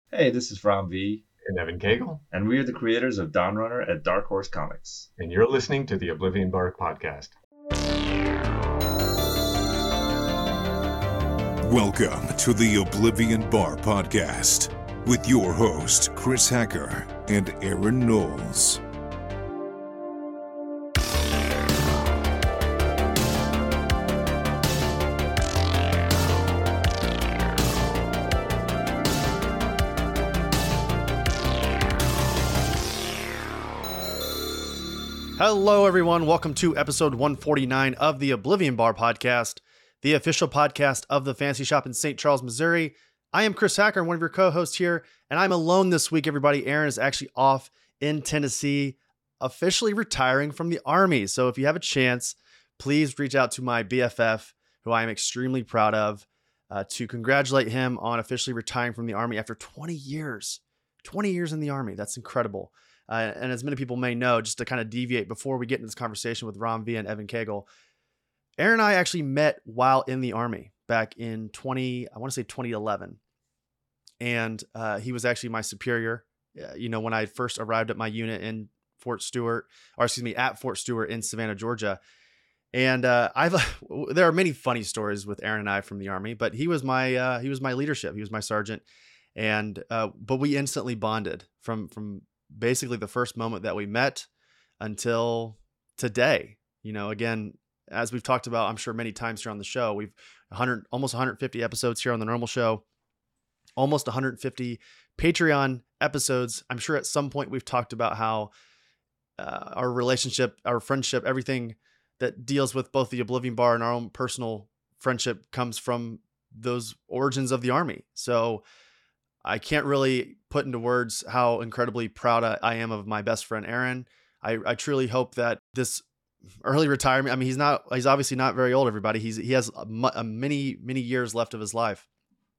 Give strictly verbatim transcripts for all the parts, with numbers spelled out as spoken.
Hey, this is Ram V. And Evan Cagle. And we are the creators of Dawn Runner at Dark Horse Comics. And you're listening to the Oblivion Bar podcast. Welcome to the Oblivion Bar podcast with your host, Chris Hacker and Aaron Knowles. Hello, everyone. Welcome to episode one forty-nine of the Oblivion Bar podcast, the official podcast of the Fantasy Shop in Saint Charles, Missouri. I am Chris Hacker, one of your co-hosts here, and I'm alone this week, everybody. Aaron is actually off in Tennessee, officially retiring from the Army. So if you have a chance, please reach out to my B F F, who I am extremely proud of, uh, to congratulate him on officially retiring from the Army after twenty years. twenty years in the Army. That's incredible. Uh, and as many people may know, just to kind of deviate before we get into this conversation with Ram V and Evan Cagle, Aaron and I actually met while in the Army back in twenty, I want to say twenty eleven. And uh, he was actually my superior, uh, you know, when I first arrived at my unit in Fort Stewart, or excuse me, at Fort Stewart in Savannah, Georgia. And uh, I've there are many funny stories with Aaron and I from the Army, but he was my uh, he was my leadership. He was my sergeant, and uh, but we instantly bonded from from. basically the first moment that we met until today. You know, again, as we've talked about, I'm sure many times here on the show, we've one hundred, almost one hundred fifty episodes here on the normal show, almost one hundred fifty Patreon episodes. I'm sure at some point we've talked about how uh, our relationship, our friendship, everything that deals with both the Oblivion Bar and our own personal friendship comes from those origins of the Army. So I can't really put into words how incredibly proud I am of my best friend, Aaron. I, I truly hope that this early retirement, I mean, he's not, he's obviously not very old, everybody. He's, he has a, a many, many years left of his life,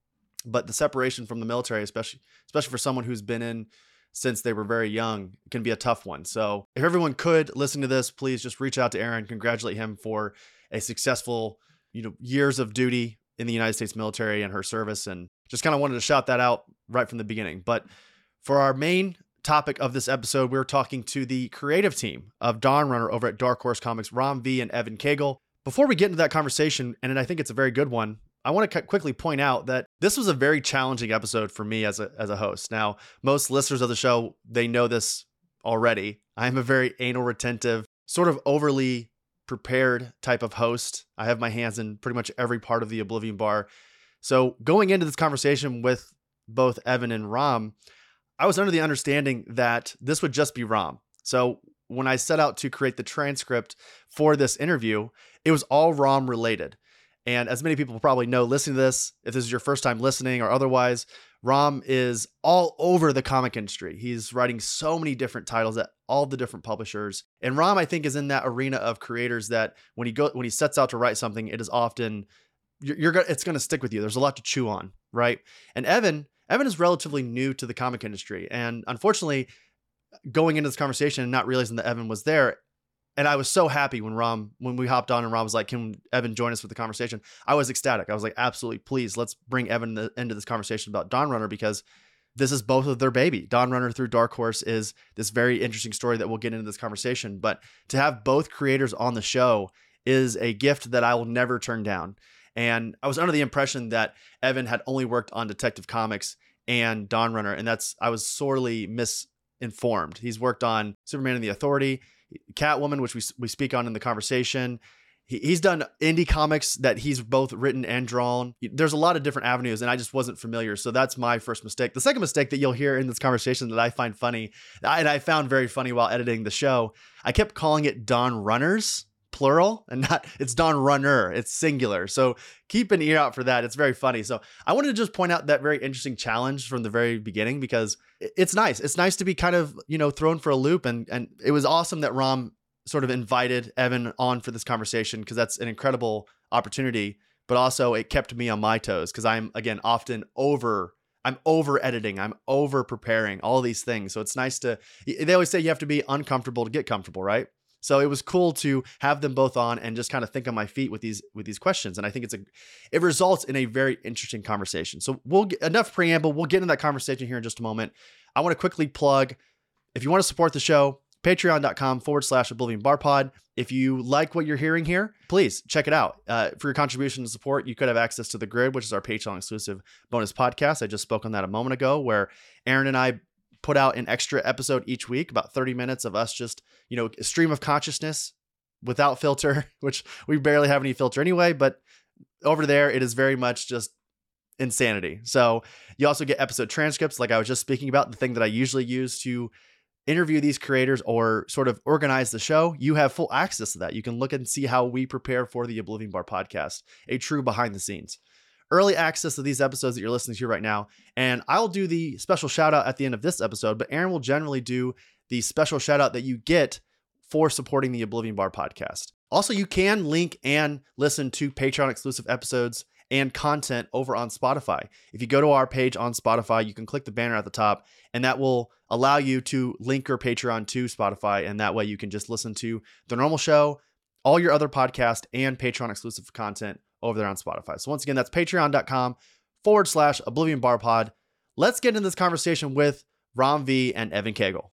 but the separation from the military, especially, especially for someone who's been in since they were very young, can be a tough one. So if everyone could listen to this, please just reach out to Aaron, congratulate him for a successful, you know, years of duty in the United States military and her service. And just kind of wanted to shout that out right from the beginning. But for our main topic of this episode, we're talking to the creative team of Dawn Runner over at Dark Horse Comics, Ram V and Evan Cagle. Before we get into that conversation, and I think it's a very good one, I want to quickly point out that this was a very challenging episode for me as a as a host. Now, most listeners of the show, they know this already. I'm a very anal retentive, sort of overly prepared type of host. I have my hands in pretty much every part of the Oblivion Bar. So going into this conversation with both Evan and Ram, I was under the understanding that this would just be Ram. So when I set out to create the transcript for this interview, it was all Ram related. And as many people probably know, listening to this, if this is your first time listening or otherwise, Ram is all over the comic industry. He's writing so many different titles at all the different publishers. And Ram, I think, is in that arena of creators that when he go when he sets out to write something, it is often you're, you're gonna it's gonna stick with you. There's a lot to chew on, right? And Evan, Evan is relatively new to the comic industry, and unfortunately, going into this conversation and not realizing that Evan was there. And I was so happy when Ram, when we hopped on and Ram was like, can Evan join us for the conversation? I was ecstatic. I was like, absolutely, please, let's bring Evan the, into this conversation about Dawn Runner, because this is both of their baby. Dawn Runner through Dark Horse is this very interesting story that we'll get into this conversation. But to have both creators on the show is a gift that I will never turn down. And I was under the impression that Evan had only worked on Detective Comics and Dawn Runner. And that's, I was sorely misinformed. He's worked on Superman and the Authority, Catwoman, which we we speak on in the conversation. He, he's done indie comics that he's both written and drawn. There's a lot of different avenues, and I just wasn't familiar. So that's my first mistake. The second mistake that you'll hear in this conversation that I find funny, and I found very funny while editing the show, I kept calling it Dawn Runners, plural, and not, it's Dawn Runner, it's singular. So keep an ear out for that. It's very funny. So I wanted to just point out that very interesting challenge from the very beginning, because it's nice. It's nice to be kind of, you know, thrown for a loop. And, and it was awesome that Ram sort of invited Evan on for this conversation, because that's an incredible opportunity, but also it kept me on my toes, because I'm, again, often over, I'm over editing. I'm over preparing all these things. So it's nice to, they always say you have to be uncomfortable to get comfortable, right? So it was cool to have them both on and just kind of think on my feet with these with these questions. And I think it's a it results in a very interesting conversation. So we'll get enough preamble. We'll get into that conversation here in just a moment. I want to quickly plug, if you want to support the show, patreon.com forward slash Oblivion Bar Pod. If you like what you're hearing here, please check it out. Uh, for your contribution and support, you could have access to The Grid, which is our Patreon exclusive bonus podcast. I just spoke on that a moment ago, where Aaron and I put out an extra episode each week, about thirty minutes of us just, you know, a stream of consciousness without filter, which we barely have any filter anyway. But over there, it is very much just insanity. So you also get episode transcripts, like I was just speaking about, the thing that I usually use to interview these creators or sort of organize the show. You have full access to that. You can look and see how we prepare for the Oblivion Bar podcast, a true behind the scenes. Early access to these episodes that you're listening to right now. And I'll do the special shout out at the end of this episode, but Aaron will generally do the special shout out that you get for supporting the Oblivion Bar podcast. Also, you can link and listen to Patreon exclusive episodes and content over on Spotify. If you go to our page on Spotify, you can click the banner at the top, and that will allow you to link your Patreon to Spotify. And that way you can just listen to the normal show, all your other podcast, and Patreon exclusive content over there on Spotify. So once again, that's patreon.com forward slash Oblivion Bar Pod. Let's get into this conversation with Rom V and Evan Cagle.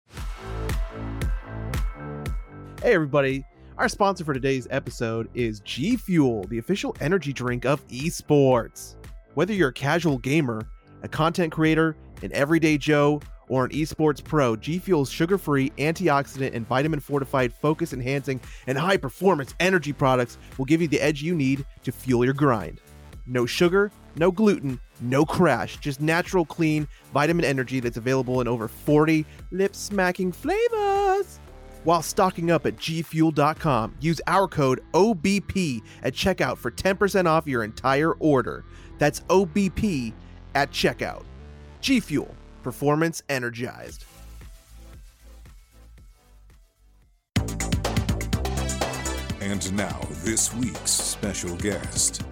Hey everybody, our sponsor for today's episode is G Fuel, the official energy drink of esports. Whether you're a casual gamer, a content creator, an everyday Joe, or an esports pro, G Fuel's sugar-free, antioxidant, and vitamin-fortified focus-enhancing and high-performance energy products will give you the edge you need to fuel your grind. No sugar, no gluten, no crash, just natural, clean vitamin energy that's available in over forty lip-smacking flavors. While stocking up at G Fuel dot com, use our code O B P at checkout for ten percent off your entire order. That's O B P at checkout. G Fuel. Performance energized. And now, this week's special guest.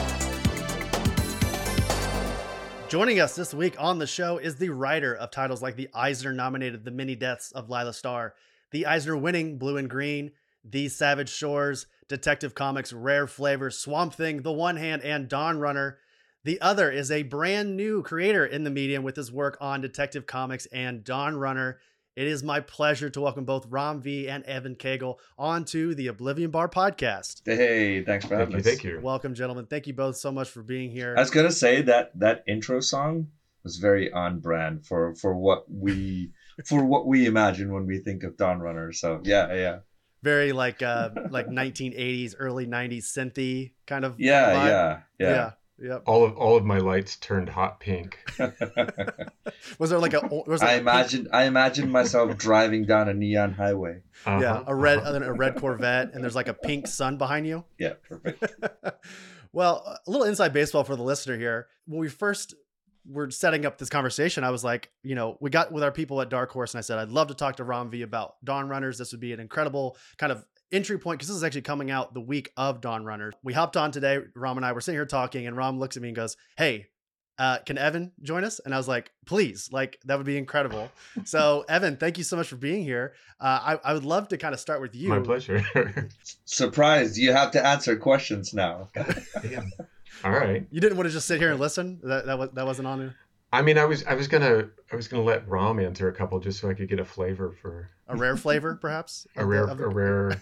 Joining us this week on the show is the writer of titles like the Eisner-nominated The Many Deaths of Lila Starr, the Eisner-winning Blue and Green, The Savage Shores, Detective Comics, Rare Flavor, Swamp Thing, The One Hand, and Dawn Runner. The other is a brand new creator in the medium with his work on Detective Comics and Dawn Runner. It is my pleasure to welcome both Rom V and Evan Cagle onto the Oblivion Bar podcast. Hey, thanks for having Thank us. you, thank you. Welcome, gentlemen. Thank you both so much for being here. I was gonna say that that intro song was very on brand for for what we for what we imagine when we think of Dawn Runner. So yeah, yeah, Very like uh like nineteen eighties, early nineties synthy kind of yeah, vibe. yeah, yeah. Yeah. Yep. All of all of my lights turned hot pink. Was there like a was there I a imagine I imagine myself driving down a neon highway. Uh-huh. yeah, a red a red Corvette, and there's like a pink sun behind you. Yeah, perfect. Well, a little inside baseball for the listener here. When we first were setting up this conversation, I was like, you know, we got with our people at Dark Horse, and I said, I'd love to talk to Rom V about Dawn Runners. This would be an incredible kind of entry point, because this is actually coming out the week of Dawn Runners. We hopped on today. Rom and I were sitting here talking, and Rom looks at me and goes, hey, uh, can Evan join us? And I was like, please, like, that would be incredible. So Evan, thank you so much for being here. Uh, I, I would love to kind of start with you. My pleasure. Surprised you have to answer questions now. Damn. All right. You didn't want to just sit here and listen? That that, was, that wasn't on there? I mean, I was I was gonna I was gonna let Rom answer a couple just so I could get a flavor for A rare flavor, perhaps? a of rare the- of the- a rare.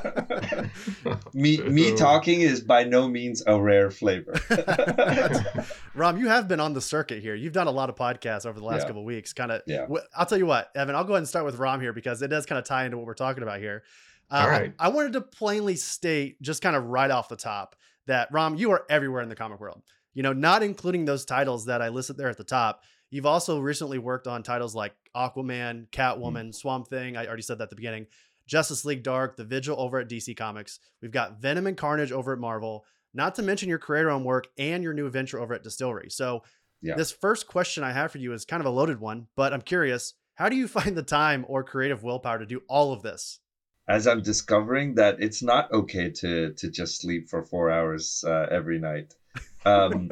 me me talking is by no means a rare flavor. Rom, you have been on the circuit here. You've done a lot of podcasts over the last Yeah. couple of weeks. Kind of. Yeah. I'll tell you what, Evan. I'll go ahead and start with Rom here because it does kind of tie into what we're talking about here. Uh, All right. I, I wanted to plainly state, just kind of right off the top, that Rom, you are everywhere in the comic world. You know, not including those titles that I listed there at the top. You've also recently worked on titles like Aquaman, Catwoman, Swamp Thing. I already said that at the beginning. Justice League Dark, The Vigil over at D C Comics. We've got Venom and Carnage over at Marvel. Not to mention your creator-owned work and your new venture over at Distillery. So Yeah. this first question I have for you is kind of a loaded one, but I'm curious, how do you find the time or creative willpower to do all of this? As I'm discovering that it's not okay to to just sleep for four hours uh, every night. Um,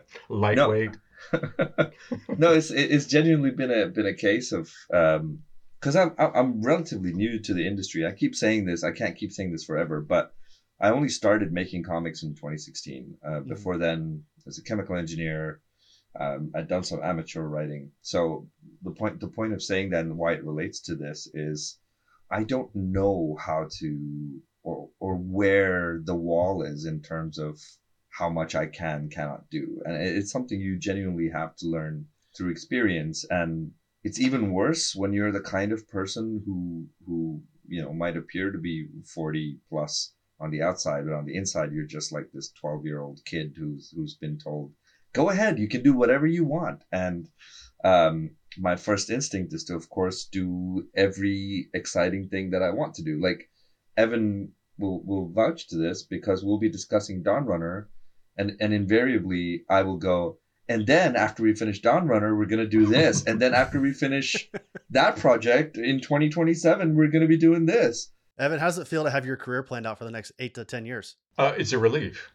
Lightweight. no, it's it's genuinely been a been a case of um, because I'm I'm relatively new to the industry. I keep saying this. I can't keep saying this forever, but I only started making comics in twenty sixteen. Uh, Mhm. Before then, as a chemical engineer, um, I'd done some amateur writing. So the point the point of saying that and why it relates to this is I don't know how to or or where the wall is in terms of how much I can cannot do, and it- it's something you genuinely have to learn through experience. And it's even worse when you're the kind of person who who you know might appear to be forty plus on the outside, but on the inside you're just like this twelve year old kid who's who's been told, go ahead, you can do whatever you want. And um my first instinct is to of course do every exciting thing that I want to do. Like Evan will will vouch to this because we'll be discussing Dawn Runner, and and invariably I will go, and then after we finish Dawn Runner, we're going to do this. And then after we finish that project in twenty twenty-seven, we're going to be doing this. Evan, how does it feel to have your career planned out for the next eight to ten years? Uh, it's a relief.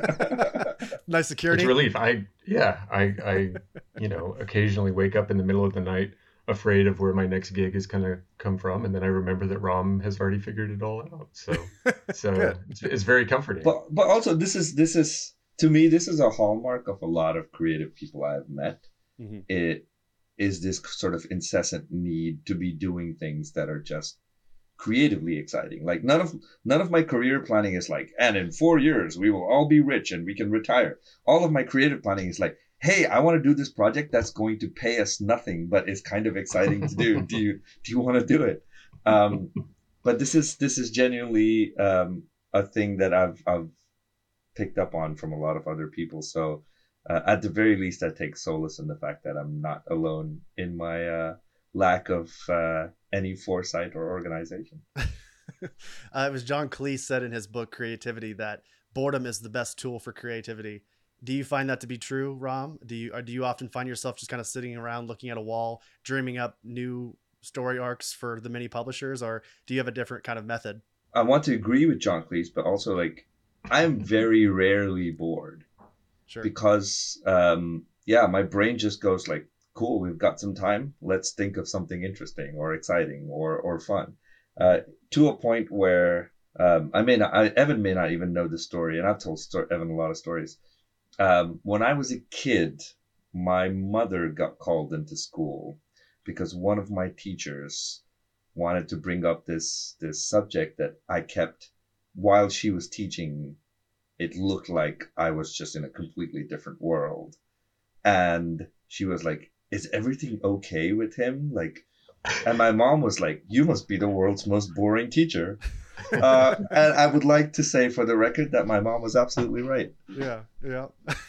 Nice security. It's a relief. I yeah. I I you know occasionally wake up in the middle of the night afraid of where my next gig is gonna come from, and then I remember that Rom has already figured it all out. So so it's, it's very comforting. But but also this is this is to me this is a hallmark of a lot of creative people I've met. Mhm. It is this sort of incessant need to be doing things that are just creatively exciting. Like none of none of my career planning is like, and in four years we will all be rich and we can retire. All of my creative planning is like, hey, I want to do this project that's going to pay us nothing, but it's kind of exciting to do. Do you do you want to do it? Um, but this is this is genuinely um, a thing that I've I've picked up on from a lot of other people. So uh, at the very least, I take solace in the fact that I'm not alone in my uh, lack of uh, any foresight or organization. uh, it was John Cleese said in his book Creativity that boredom is the best tool for creativity. Do you find that to be true, Rom? Do you or do you often find yourself just kind of sitting around looking at a wall, dreaming up new story arcs for the many publishers, or do you have a different kind of method? I want to agree with John Cleese, but also like I'm very rarely bored. Sure. Because um, yeah, my brain just goes like, cool, we've got some time. Let's think of something interesting or exciting or or fun. Uh, to a point where um, I may not, I, Evan may not even know the story, and I've told sto- Evan a lot of stories. Um, when I was a kid, my mother got called into school because one of my teachers wanted to bring up this this subject that I kept while she was teaching. It looked like I was just in a completely different world, and she was like, "Is everything okay with him?" Like, and my mom was like, "You must be the world's most boring teacher." Uh, and I would like to say for the record that my mom was absolutely right. Yeah, yeah.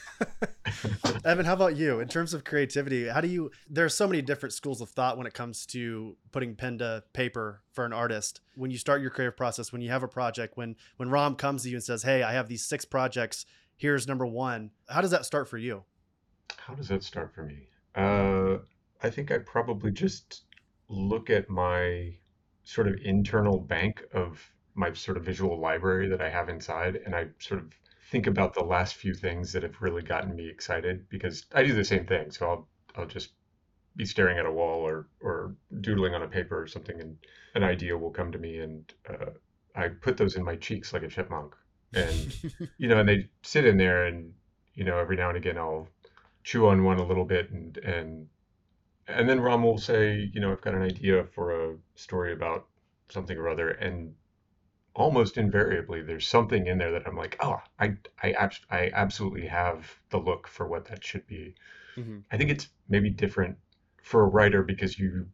Evan, how about you? In terms of creativity, how do you, there are so many different schools of thought when it comes to putting pen to paper for an artist. When you start your creative process, when you have a project, when, when Rom comes to you and says, hey, I have these six projects, here's number one. How does that start for you? How does that start for me? Uh, I think I probably just look at my sort of internal bank of my sort of visual library that I have inside, and I sort of think about the last few things that have really gotten me excited, because I do the same thing. So I'll I'll just be staring at a wall or or doodling on a paper or something, and an idea will come to me, and uh, I put those in my cheeks like a chipmunk, and you know, and they sit in there, and you know, every now and again I'll chew on one a little bit, and and and then Rom will say, you know, I've got an idea for a story about something or other, and almost invariably there's something in there that I'm like, oh, I I, abs- I absolutely have the look for what that should be. Mm-hmm. I think it's maybe different for a writer because you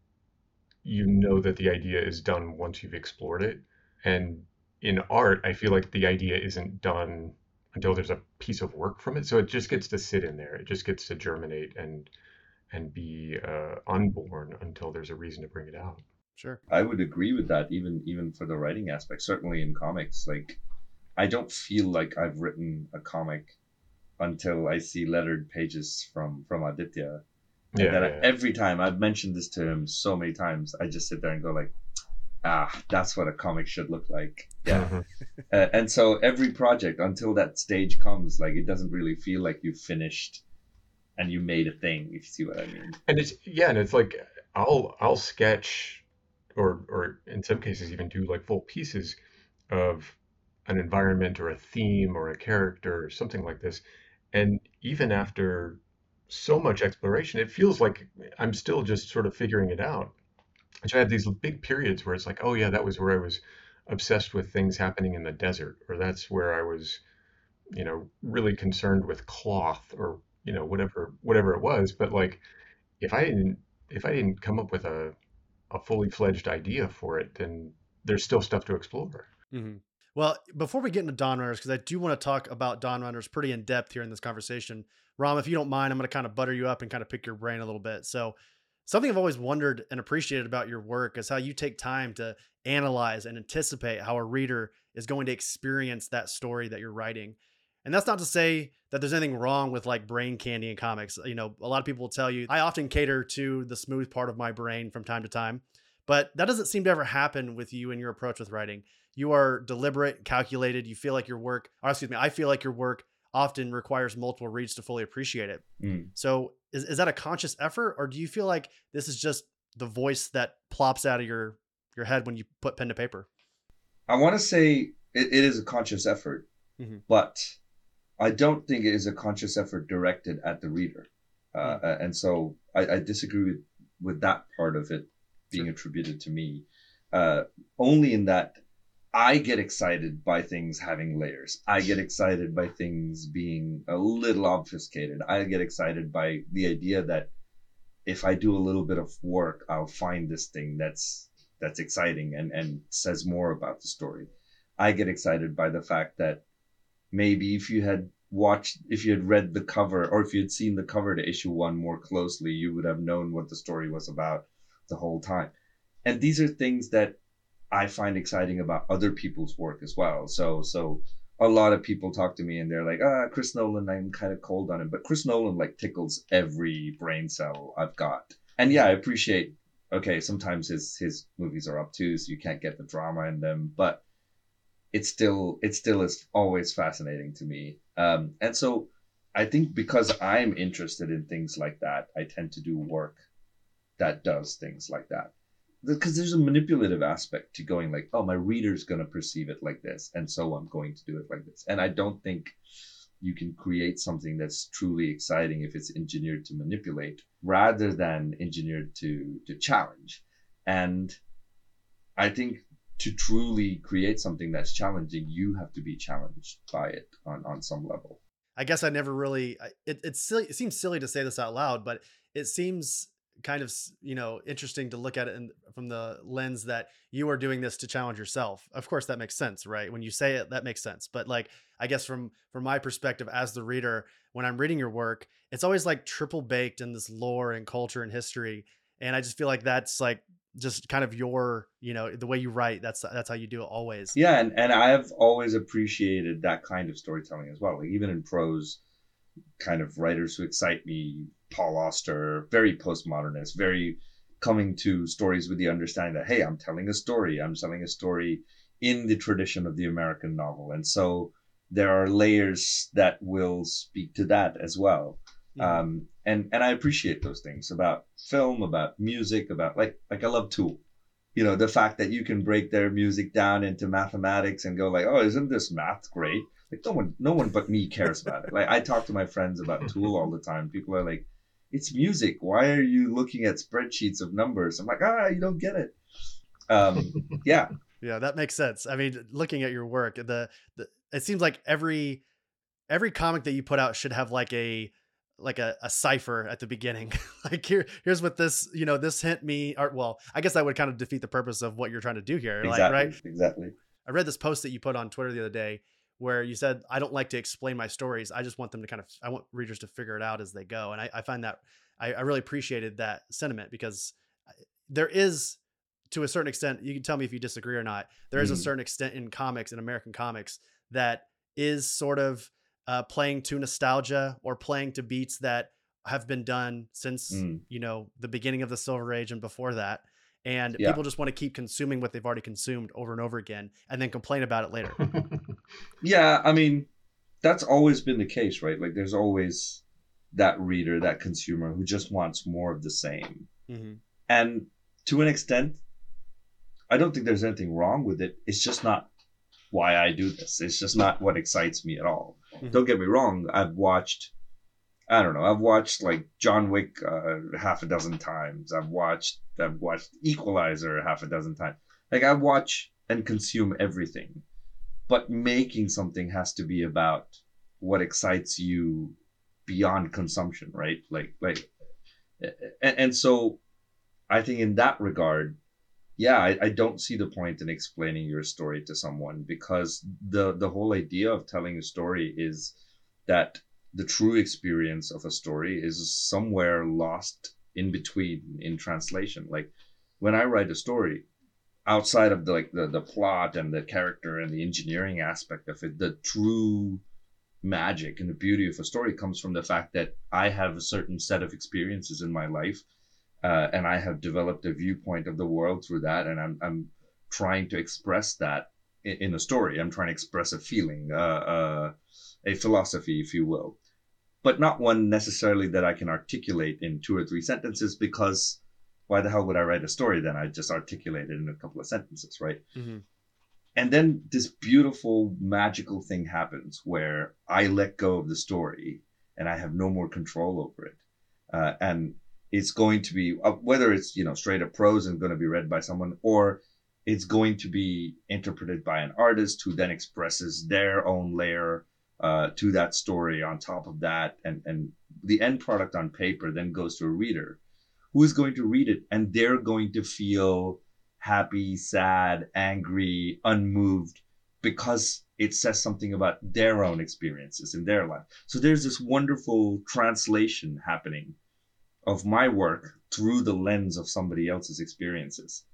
you know that the idea is done once you've explored it. And in art, I feel like the idea isn't done until there's a piece of work from it. So it just gets to sit in there. It just gets to germinate and and be uh, unborn until there's a reason to bring it out. Sure. I would agree with that, even even for the writing aspect. Certainly in comics, like I don't feel like I've written a comic until I see lettered pages from from Aditya. And Yeah, then I, yeah. every time I've mentioned this to him so many times, I just sit there and go like, ah, that's what a comic should look like. Yeah. Mhm. Uh, and so every project until that stage comes, like it doesn't really feel like you finished and you made a thing, if you see what I mean. And it's yeah, and it's like I'll I'll sketch or or in some cases even do like full pieces of an environment or a theme or a character or something like this. And even after so much exploration, it feels like I'm still just sort of figuring it out. So I have these big periods where it's like, oh yeah, that was where I was obsessed with things happening in the desert, or that's where I was, you know, really concerned with cloth, or you know, whatever whatever it was. But like, if I didn't if I didn't come up with a a fully fledged idea for it, then there's still stuff to explore. Mm-hmm. Well, before we get into Dawn Runners, because I do want to talk about Dawn Runners pretty in depth here in this conversation, Ram, if you don't mind, I'm going to kind of butter you up and kind of pick your brain a little bit. So, something I've always wondered and appreciated about your work is how you take time to analyze and anticipate how a reader is going to experience that story that you're writing. And that's not to say that there's anything wrong with like brain candy in comics. You know, a lot of people will tell you I often cater to the smooth part of my brain from time to time, but that doesn't seem to ever happen with you and your approach with writing. You are deliberate, calculated. You feel like your work, or excuse me, I feel like your work often requires multiple reads to fully appreciate it. Mm. So is, is that a conscious effort, or do you feel like this is just the voice that plops out of your, your head when you put pen to paper? I want to say it, it is a conscious effort, mm-hmm. but I don't think it is a conscious effort directed at the reader. Uh, mm. And so I, I disagree with, with that part of it being sure. attributed to me, uh, only in that I get excited by things having layers. I get excited by things being a little obfuscated. I get excited by the idea that if I do a little bit of work, I'll find this thing that's that's exciting and, and says more about the story. I get excited by the fact that maybe if you had watched, if you had read the cover, or if you had seen the cover to issue one more closely, you would have known what the story was about the whole time. And these are things that I find exciting about other people's work as well. So, so a lot of people talk to me and they're like, ah, Chris Nolan, I'm kind of cold on him. But Chris Nolan like tickles every brain cell I've got. And yeah, I appreciate, okay, sometimes his, his movies are obtuse, you can't get the drama in them, but it's still, it still is always fascinating to me. Um, and so I think because I'm interested in things like that, I tend to do work that does things like that. Because there's a manipulative aspect to going like, oh, my reader's going to perceive it like this, and so I'm going to do it like this. And I don't think you can create something that's truly exciting if it's engineered to manipulate rather than engineered to to challenge. And I think to truly create something that's challenging, you have to be challenged by it on, on some level. I guess I never really, it, it's silly, it seems silly to say this out loud, but it seems kind of, you know, interesting to look at it in, from the lens that you are doing this to challenge yourself. Of course, that makes sense, right? When you say it, that makes sense. But like, I guess from, from my perspective as the reader, when I'm reading your work, it's always like triple baked in this lore and culture and history. And I just feel like that's like just kind of your, you know, the way you write, that's, that's how you do it always. Yeah. And, and I've always appreciated that kind of storytelling as well. Like even in prose, kind of writers who excite me, Paul Auster, very postmodernist, very coming to stories with the understanding that, hey, I'm telling a story. I'm telling a story in the tradition of the American novel. And so there are layers that will speak to that as well. Yeah. Um, and, and I appreciate those things about film, about music, about like, like I love Tool. You know, the fact that you can break their music down into mathematics and go like, oh, isn't this math great? Like no one, no one but me cares about it. Like I talk to my friends about Tool all the time. People are like, it's music. Why are you looking at spreadsheets of numbers? I'm like, ah, you don't get it. Um, yeah. Yeah, that makes sense. I mean, looking at your work, the, the it seems like every every comic that you put out should have like a like a, a cipher at the beginning. Like here, here's what this, you know, this hint me, or well, I guess that would kind of defeat the purpose of what you're trying to do here. Exactly, like, right? Exactly. I read this post that you put on Twitter the other day where you said, I don't like to explain my stories. I just want them to kind of, I want readers to figure it out as they go. And I, I find that I, I really appreciated that sentiment because there is, to a certain extent, you can tell me if you disagree or not, there is mm. a certain extent in comics, in American comics, that is sort of uh, playing to nostalgia or playing to beats that have been done since, mm. you know, the beginning of the Silver Age and before that. And yeah. people just want to keep consuming what they've already consumed over and over again and then complain about it later. Yeah, I mean, that's always been the case, right? Like there's always that reader, that consumer who just wants more of the same. Mm-hmm. And to an extent, I don't think there's anything wrong with it. It's just not why I do this. It's just not what excites me at all. Mm-hmm. Don't get me wrong. I've watched, I don't know, I've watched like John Wick uh, half a dozen times. I've watched, I've watched Equalizer half a dozen times. Like I watch and consume everything, but making something has to be about what excites you beyond consumption, right? Like, like, and, and so I think in that regard, yeah, I, I don't see the point in explaining your story to someone, because the, the whole idea of telling a story is that the true experience of a story is somewhere lost in between in translation. Like when I write a story, outside of the, like the, the plot and the character and the engineering aspect of it, the true magic and the beauty of a story comes from the fact that I have a certain set of experiences in my life. Uh, and I have developed a viewpoint of the world through that, and I'm I'm trying to express that in, in a story. I'm trying to express a feeling, uh, uh, a philosophy, if you will, but not one necessarily that I can articulate in two or three sentences, because why the hell would I write a story then? I just articulate it in a couple of sentences, right? Mm-hmm. And then this beautiful, magical thing happens where I let go of the story and I have no more control over it, uh, and it's going to be, uh, whether it's, you know, straight up prose and going to be read by someone, or it's going to be interpreted by an artist who then expresses their own layer uh, to that story on top of that. And, and the end product on paper then goes to a reader who is going to read it, and they're going to feel happy, sad, angry, unmoved, because it says something about their own experiences in their life. So there's this wonderful translation happening of my work through the lens of somebody else's experiences.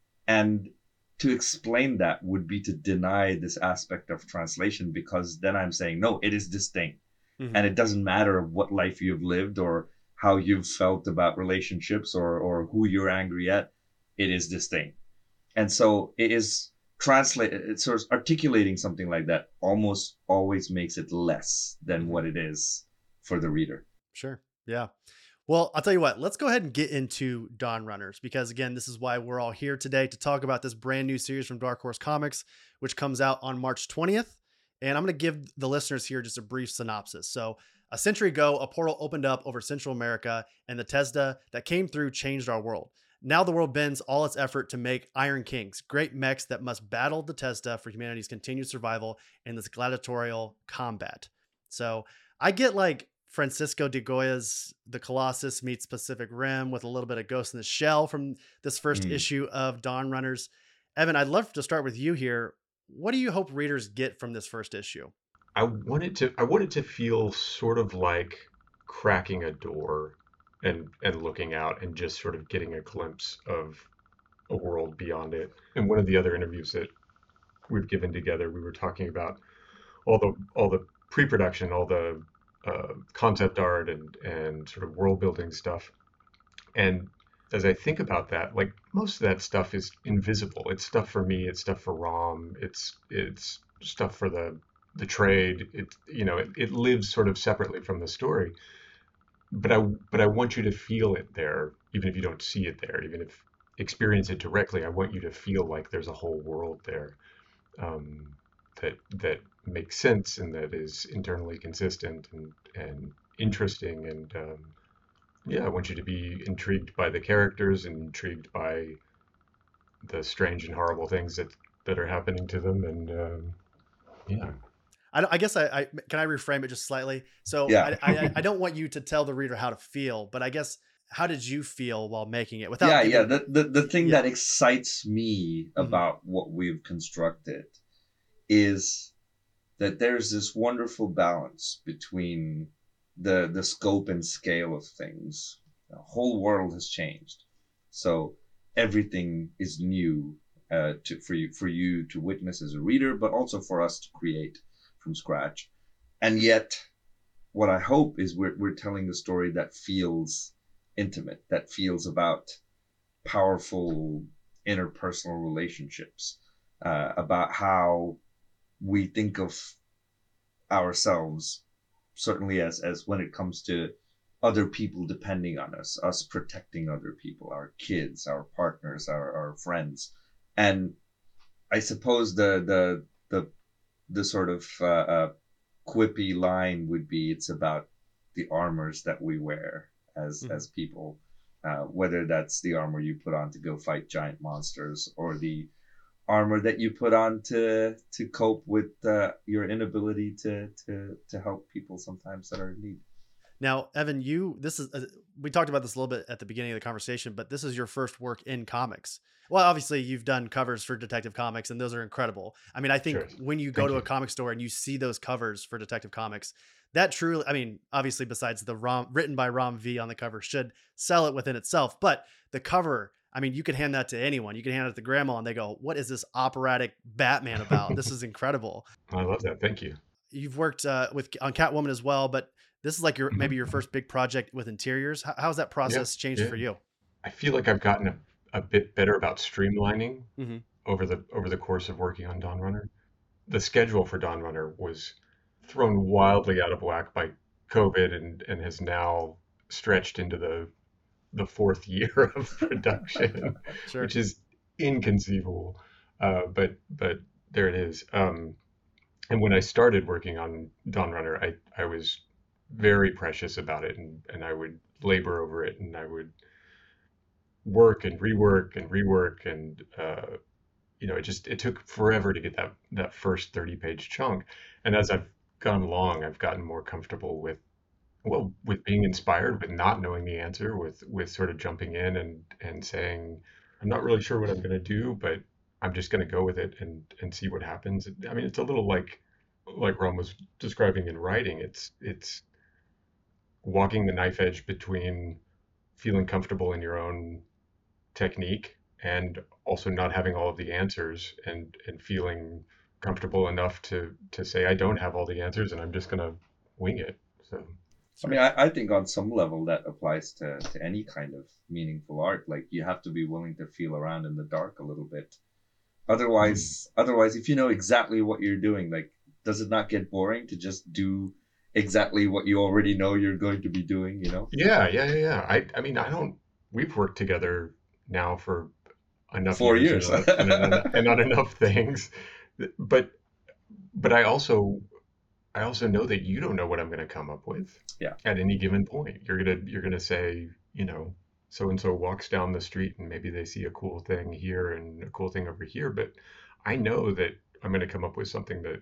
And to explain that would be to deny this aspect of translation, because then I'm saying, no, it is this thing. Mm-hmm. And it doesn't matter what life you've lived or how you've felt about relationships or, or who you're angry at. It is this thing. And so it is translate, it's sort of articulating something like that almost always makes it less than what it is for the reader. Sure. Yeah. Well, I'll tell you what, let's go ahead and get into Dawn Runners, because again, this is why we're all here today, to talk about this brand new series from Dark Horse Comics, which comes out on March twentieth. And I'm going to give the listeners here just a brief synopsis. So a century ago, a portal opened up over Central America, and the Tesda that came through changed our world. Now the world bends all its effort to make Iron Kings, great mechs that must battle the Tesda for humanity's continued survival in this gladiatorial combat. So I get like Francisco de Goya's The Colossus meets Pacific Rim with a little bit of Ghost in the Shell from this first mm. issue of Dawn Runners. Evan, I'd love to start with you here. What do you hope readers get from this first issue? I wanted to I wanted to feel sort of like cracking a door and and looking out and just sort of getting a glimpse of a world beyond it. In one of the other interviews that we've given together, we were talking about all the all the pre-production, all the uh, concept art and and sort of world building stuff. And as I think about that, like most of that stuff is invisible. It's stuff for me. It's stuff for Rom. It's it's stuff for the the trade. It you know it, it lives sort of separately from the story. But I but I want you to feel it there, even if you don't see it there, even if experience it directly. I want you to feel like there's a whole world there um, that that makes sense and that is internally consistent and and interesting. And um, yeah, I want you to be intrigued by the characters and intrigued by the strange and horrible things that that are happening to them. And um, yeah. I, I guess I, I can I reframe it just slightly. So yeah. I, I I don't want you to tell the reader how to feel, but I guess how did you feel while making it? Without yeah, giving, yeah. The the, the thing yeah. that excites me about mm-hmm. what we've constructed is that there's this wonderful balance between the the scope and scale of things. The whole world has changed, so everything is new uh, to for you for you to witness as a reader, but also for us to create from scratch. And yet what I hope is we're we're telling a story that feels intimate, that feels about powerful interpersonal relationships, uh, about how we think of ourselves, certainly as as when it comes to other people depending on us, us protecting other people, our kids, our partners, our, our friends, And I suppose the the the the sort of uh, uh, quippy line would be, it's about the armors that we wear as mm-hmm. as people, uh, whether that's the armor you put on to go fight giant monsters, or the armor that you put on to to cope with uh, your inability to to to help people sometimes that are in need. Now, Evan, you this is uh, we talked about this a little bit at the beginning of the conversation, but this is your first work in comics. Well, obviously you've done covers for Detective Comics, and those are incredible. I mean, I think sure. when you go Thank to you. a comic store and you see those covers for Detective Comics, that truly, I mean, obviously besides the Rom written by Ram V on the cover should sell it within itself, but the cover, I mean, you could hand that to anyone. You can hand it to grandma and they go, what is this operatic Batman about? This is incredible. I love that. Thank you. You've worked uh, with on Catwoman as well, but this is like your maybe your first big project with interiors. How, how's that process yeah, changed yeah. for you? I feel like I've gotten a, a bit better about streamlining mm-hmm. over the over the course of working on Dawn Runner. The schedule for Dawn Runner was thrown wildly out of whack by COVID and, and has now stretched into the the fourth year of production, sure. which is inconceivable. Uh, but but there it is. Um, and when I started working on Dawn Runner, I, I was very precious about it, and, and I would labor over it, and I would work and rework and rework, and uh, you know, it just it took forever to get that that first thirty page chunk. And as I've gone along, I've gotten more comfortable with well with being inspired, with not knowing the answer, with with sort of jumping in and and saying, I'm not really sure what I'm going to do, but I'm just going to go with it and and see what happens. I mean, it's a little like like Ron was describing in writing. It's it's walking the knife edge between feeling comfortable in your own technique and also not having all of the answers, and and feeling comfortable enough to to say, I don't have all the answers and I'm just going to wing it. So I mean, I, I think on some level that applies to, to any kind of meaningful art. Like, you have to be willing to feel around in the dark a little bit. Otherwise, mm. otherwise, if you know exactly what you're doing, like, does it not get boring to just do exactly what you already know you're going to be doing, you know? Yeah, yeah, yeah, yeah. I, I mean, I don't, we've worked together now for enough Four years, years and, and, and on enough things. But, but I also, I also know that you don't know what I'm going to come up with. Yeah. At any given point, you're gonna, you're gonna say, you know, so and so walks down the street and maybe they see a cool thing here and a cool thing over here, but I know that I'm going to come up with something that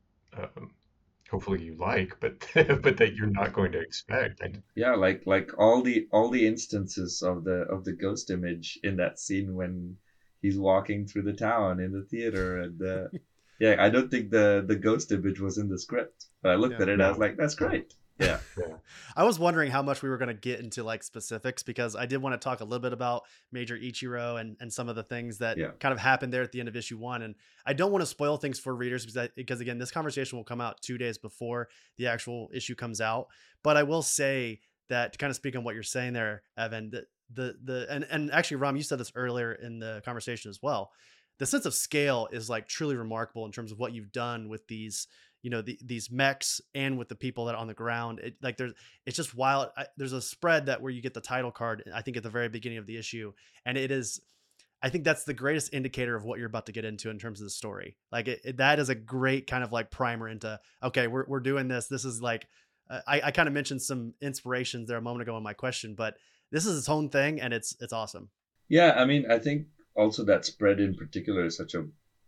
um, hopefully you like, but but that you're not going to expect. I, yeah, like like all the all the instances of the of the ghost image in that scene when he's walking through the town in the theater, and uh, yeah, I don't think the the ghost image was in the script, but I looked yeah, at it, no. I was like, that's great. Yeah. yeah. I was wondering how much we were going to get into like specifics, because I did want to talk a little bit about Major Ichiro and, and some of the things that yeah. kind of happened there at the end of issue one. And I don't want to spoil things for readers because, I, because again, this conversation will come out two days before the actual issue comes out. But I will say that, to kind of speak on what you're saying there, Evan, the, the, the, and, and actually, Ram, you said this earlier in the conversation as well. The sense of scale is like truly remarkable in terms of what you've done with these, you know, the, these mechs and with the people that are on the ground. It, like there's, it's just wild. I, there's a spread that where you get the title card, I think at the very beginning of the issue. And it is, I think that's the greatest indicator of what you're about to get into in terms of the story. Like it, it, that is a great kind of like primer into, okay, we're, we're doing this. This is like, uh, I, I kind of mentioned some inspirations there a moment ago in my question, but this is its own thing and it's, it's awesome. Yeah. I mean, I think also that spread in particular is such a,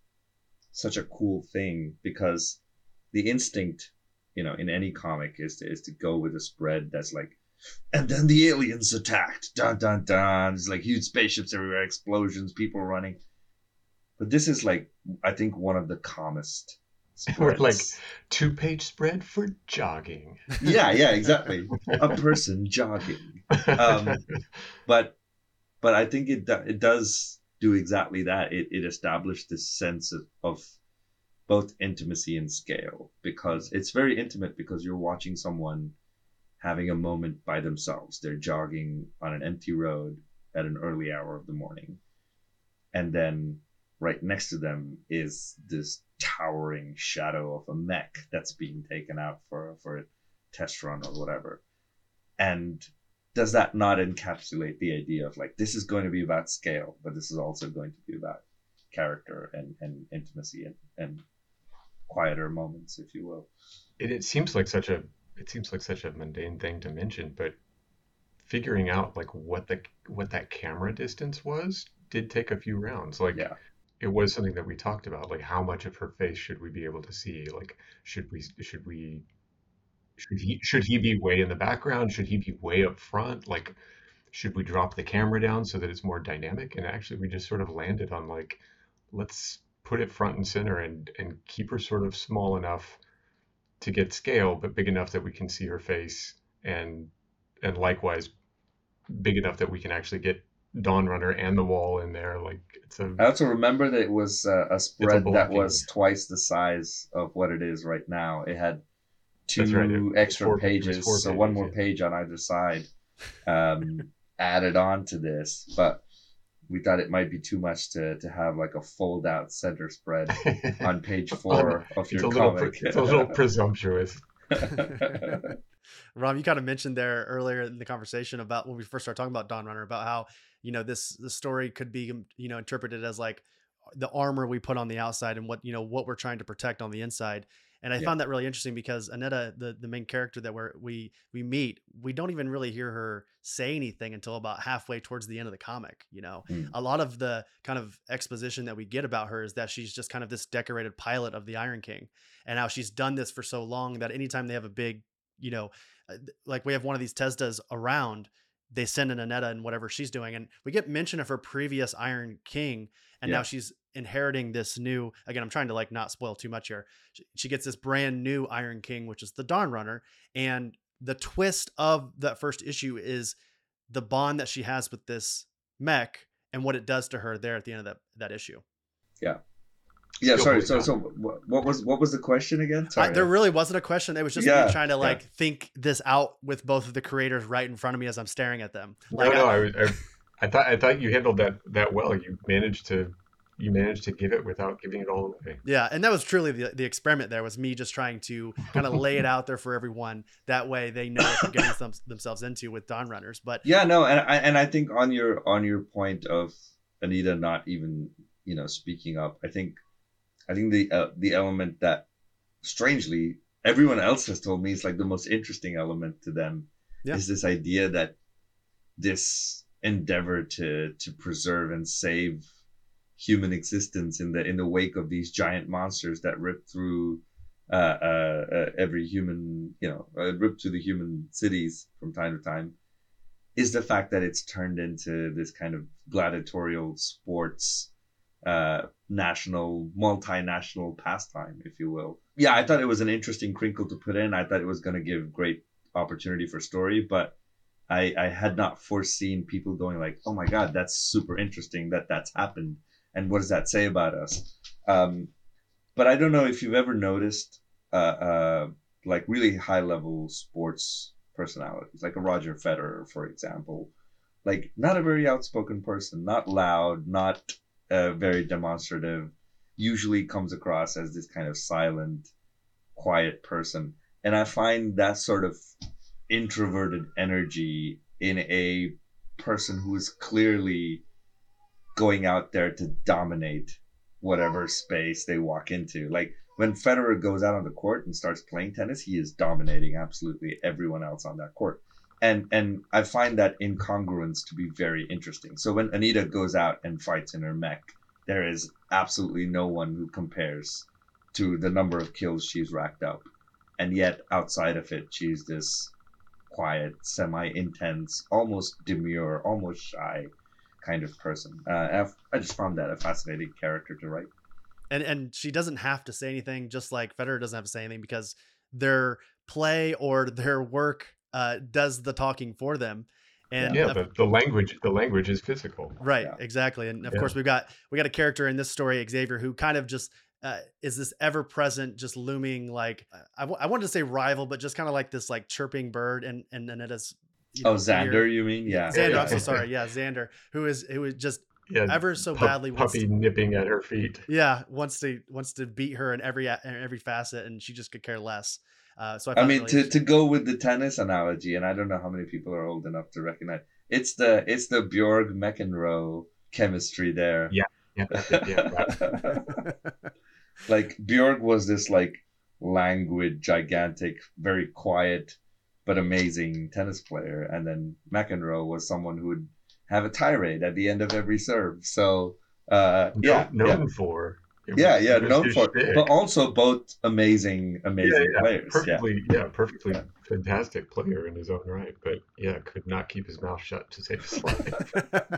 such a cool thing, because the instinct, you know, in any comic is to, is to go with a spread that's like, and then the aliens attacked, dun dun dun. There's like huge spaceships everywhere, explosions, people running. But this is like, I think, one of the calmest spreads. Like two page spread for jogging. Yeah, yeah, exactly. A person jogging. Um, but but I think it do, it does do exactly that. It it established this sense of, of both intimacy and scale, because it's very intimate because you're watching someone having a moment by themselves. They're jogging on an empty road at an early hour of the morning. And then right next to them is this towering shadow of a mech that's being taken out for, for a test run or whatever. And does that not encapsulate the idea of like, this is going to be about scale, but this is also going to be about character and, and intimacy and, and quieter moments, if you will. It, it seems like such a it seems like such a mundane thing to mention, but figuring out like what the what that camera distance was did take a few rounds. Like Yeah. it was something that we talked about. Like how much of her face should we be able to see? Like should we should we should he should he be way in the background? Should he be way up front? Like should we drop the camera down so that it's more dynamic? And actually we just sort of landed on like let's put it front and center and and keep her sort of small enough to get scale, but big enough that we can see her face, and and likewise big enough that we can actually get Dawnrunner and the wall in there. Like it's a I also remember that it was uh, a spread that blocking. was twice the size of what it is right now. It had two That's right, it was extra four- it was pages, four so one pages, more yeah. page on either side um, added on to this. But we thought it might be too much to, to have like a fold out center spread on page four of it's your a little comic. pre- it's a little presumptuous. Rom, you kind of mentioned there earlier in the conversation about when we first started talking about Dawnrunner, about how, you know, this, the story could be, you know, interpreted as like the armor we put on the outside and what, you know, what we're trying to protect on the inside. And I Yeah. found that really interesting because Aneta, the, the main character that we're, we, we meet, we don't even really hear her say anything until about halfway towards the end of the comic. You know, Mm. a lot of the kind of exposition that we get about her is that she's just kind of this decorated pilot of the Iron King, and how she's done this for so long that anytime they have a big, you know, uh, like we have one of these Tesdas around, they send in Aneta and whatever she's doing. And we get mention of her previous Iron King, and Yeah. now she's inheriting this new, again, I'm trying to like not spoil too much here. She, she gets this brand new Iron King, which is the Dawnrunner. And the twist of that first issue is the bond that she has with this mech and what it does to her there at the end of that, that issue. Yeah. Yeah, Still sorry. really So, not. so what what was what was the question again? Sorry. I, there really wasn't a question. It was just Yeah, me trying to yeah. like think this out with both of the creators right in front of me as I'm staring at them. No, Like, no, I- I, was- I, I thought I thought you handled that that well. You managed to you managed to give it without giving it all away. Yeah, and that was truly the the experiment. There was me just trying to kind of lay it out there for everyone. That way, they know what they're getting them, themselves into with Dawnrunners. But Yeah, no, and I and I think on your on your point of Aneta not even, you know, speaking up, I think I think the uh, the element that strangely everyone else has told me is like the most interesting element to them Yeah. is this idea that this endeavor to to preserve and save human existence in the in the wake of these giant monsters that rip through uh, uh, uh, every human, you know, uh, rip through the human cities from time to time, is the fact that it's turned into this kind of gladiatorial sports, uh, national, multinational pastime, if you will. Yeah, I thought it was an interesting crinkle to put in. I thought it was going to give great opportunity for story, but I, I had not foreseen people going like, oh my God, that's super interesting that that's happened. And what does that say about us? Um, but I don't know if you've ever noticed uh, uh, like really high level sports personalities, like a Roger Federer, for example, like not a very outspoken person, not loud, not uh, very demonstrative, usually comes across as this kind of silent, quiet person. And I find that sort of introverted energy in a person who is clearly going out there to dominate whatever space they walk into. Like when Federer goes out on the court and starts playing tennis, he is dominating absolutely everyone else on that court. And and I find that incongruence to be very interesting. So when Aneta goes out and fights in her mech, there is absolutely no one who compares to the number of kills she's racked up. And yet outside of it, she's this quiet, semi-intense, almost demure, almost shy kind of person. Uh, I just found that a fascinating character to write. and and she doesn't have to say anything, just like Federer doesn't have to say anything, because their play or their work uh, does the talking for them. And Yeah, of- the, the language the language is physical. right, Yeah. exactly. And of Yeah. course, we've got we got a character in this story, Xavier, who kind of just uh, is this ever present, just looming like uh, I, w- I wanted to say rival, but just kind of like this like chirping bird, and and then it is. You Oh, know, Xander, ear- you mean? Yeah. Xander, Yeah, I'm so yeah. sorry. Yeah, Xander, who is who is just Yeah, ever so pup- badly wants puppy to, nipping at her feet. yeah, wants to wants to beat her in every a- in every facet, and she just could care less. Uh, so I, I found it mean, really to, interesting. to go with the tennis analogy, and I don't know how many people are old enough to recognize it's the it's the Bjorg McEnroe chemistry there. Yeah. Yeah, that's it. Yeah, that. Like Bjorg was this like languid, gigantic, very quiet but amazing tennis player, and then McEnroe was someone who would have a tirade at the end of every serve. So uh, yeah, known yeah, for. It yeah, was, yeah, it was known his for, shtick. but also both amazing, Yeah, amazing yeah, players. perfectly, yeah, perfectly Yeah. fantastic player in his own right, but yeah, could not keep his mouth shut to save his life.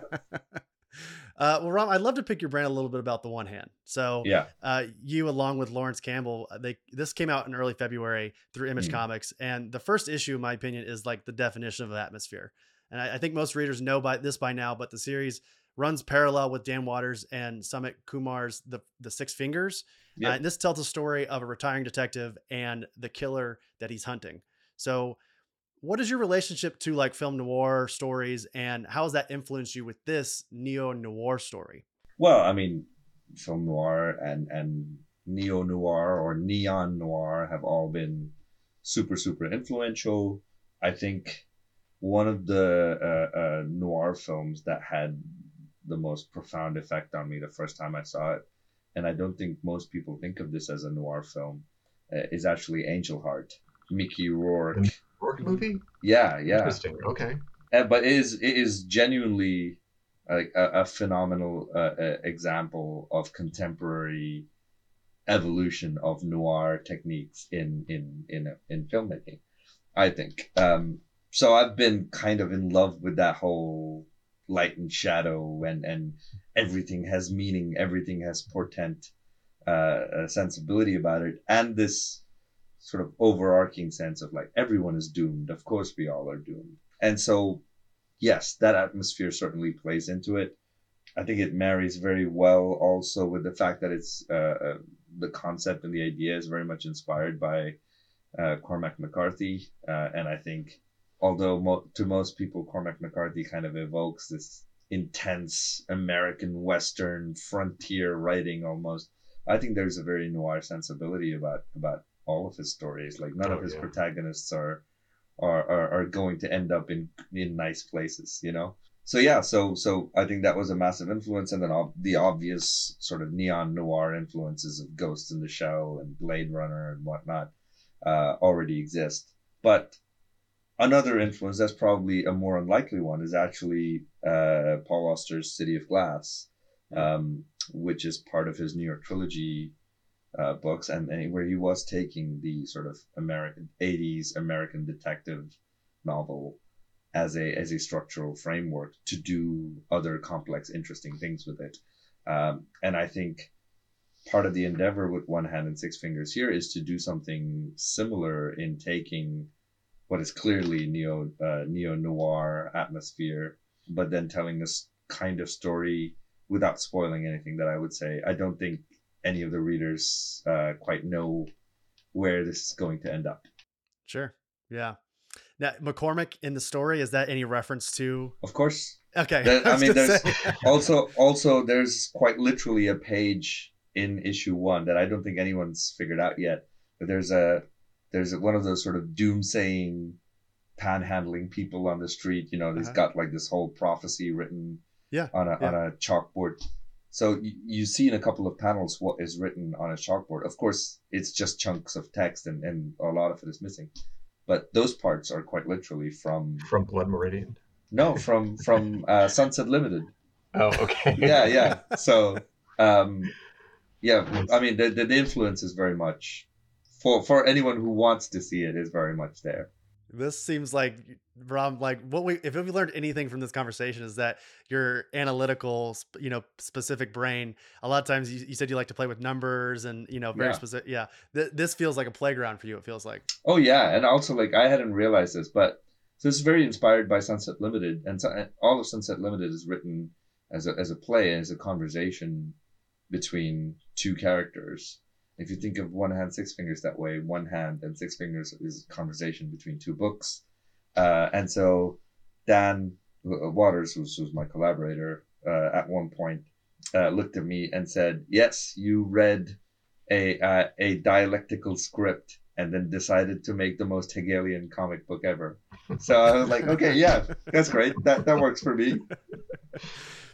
Uh, well, Ron, I'd love to pick your brain a little bit about the one hand. So, Yeah, uh, you along with Lawrence Campbell, uh, they this came out in early February through Image Mm. Comics, and the first issue, in my opinion, is like the definition of atmosphere. And I, I think most readers know by this by now, but the series runs parallel with Dan Waters and Sumit Kumar's the the Six Fingers. yeah. Uh, and this tells a story of a retiring detective and the killer that he's hunting. So, what is your relationship to like film noir stories, and how has that influenced you with this neo noir story? Well, I mean, film noir and and neo noir or neon noir have all been super super influential. I think one of the uh, uh, noir films that had the most profound effect on me the first time I saw it, and I don't think most people think of this as a noir film, uh, is actually Angel Heart. Mickey Rourke. The Rourke movie? Yeah, yeah. Interesting. Okay. Uh, but it is it is genuinely like a, a phenomenal uh, uh, example of contemporary evolution of noir techniques in in in in filmmaking, I think. Um, so I've been kind of in love with that whole light and shadow, and and everything has meaning, everything has portent, uh, a sensibility about it, and this sort of overarching sense of like everyone is doomed. Of course, we all are doomed. And so, yes, that atmosphere certainly plays into it. I think it marries very well also with the fact that it's uh, uh, the concept and the idea is very much inspired by uh, Cormac McCarthy. Uh, and I think, although mo- to most people, Cormac McCarthy kind of evokes this intense American Western frontier writing almost, I think there's a very noir sensibility about about all of his stories. Like none Oh, of his yeah. protagonists are, are are are going to end up in in nice places, you know. So yeah, so so I think that was a massive influence, and then ob- the obvious sort of neon noir influences of Ghost in the Shell and Blade Runner and whatnot uh, already exist. But another influence that's probably a more unlikely one is actually uh, Paul Auster's City of Glass, um, which is part of his New York trilogy uh, books, and, and where he was taking the sort of American eighties American detective novel as a as a structural framework to do other complex, interesting things with it. Um, and I think part of the endeavor with One Hand and Six Fingers here is to do something similar in taking what is clearly neo uh, neo noir atmosphere, but then telling this kind of story without spoiling anything. That I would say I don't think any of the readers uh, quite know where this is going to end up. Sure. Yeah. Now, McCormick in the story, is that any reference to? Of course. Okay. There, I was mean, gonna there's say. also also there's quite literally a page in issue one that I don't think anyone's figured out yet. But there's a there's one of those sort of doomsaying, panhandling people on the street. You know, he's Uh-huh. got like this whole prophecy written Yeah. on a yeah. on a chalkboard. So you, you see in a couple of panels what is written on a chalkboard. Of course, it's just chunks of text, and, and a lot of it is missing. But those parts are quite literally from From Blood Meridian. no from from uh, Sunset Limited. Oh, okay. Yeah, yeah. So um, yeah, Nice. I mean the, the the influence is very much for for anyone who wants to see it is very much there. This seems like Rob, like what we, if we learned anything from this conversation is that your analytical, sp- you know, specific brain, a lot of times you, you said you like to play with numbers and, you know, very Yeah. specific. Yeah. Th- this feels like a playground for you. It feels like. Oh yeah, and also like I hadn't realized this, but so it's very inspired by Sunset Limited, and so, and all of Sunset Limited is written as a as a play, as a conversation between two characters. If you think of One Hand, Six Fingers that way, One Hand and Six Fingers is a conversation between two books, uh, and so Dan Waters, who was my collaborator, uh, at one point uh, looked at me and said, "Yes, you read a uh, a dialectical script and then decided to make the most Hegelian comic book ever." So I was like, "Okay, yeah, that's great. That that works for me."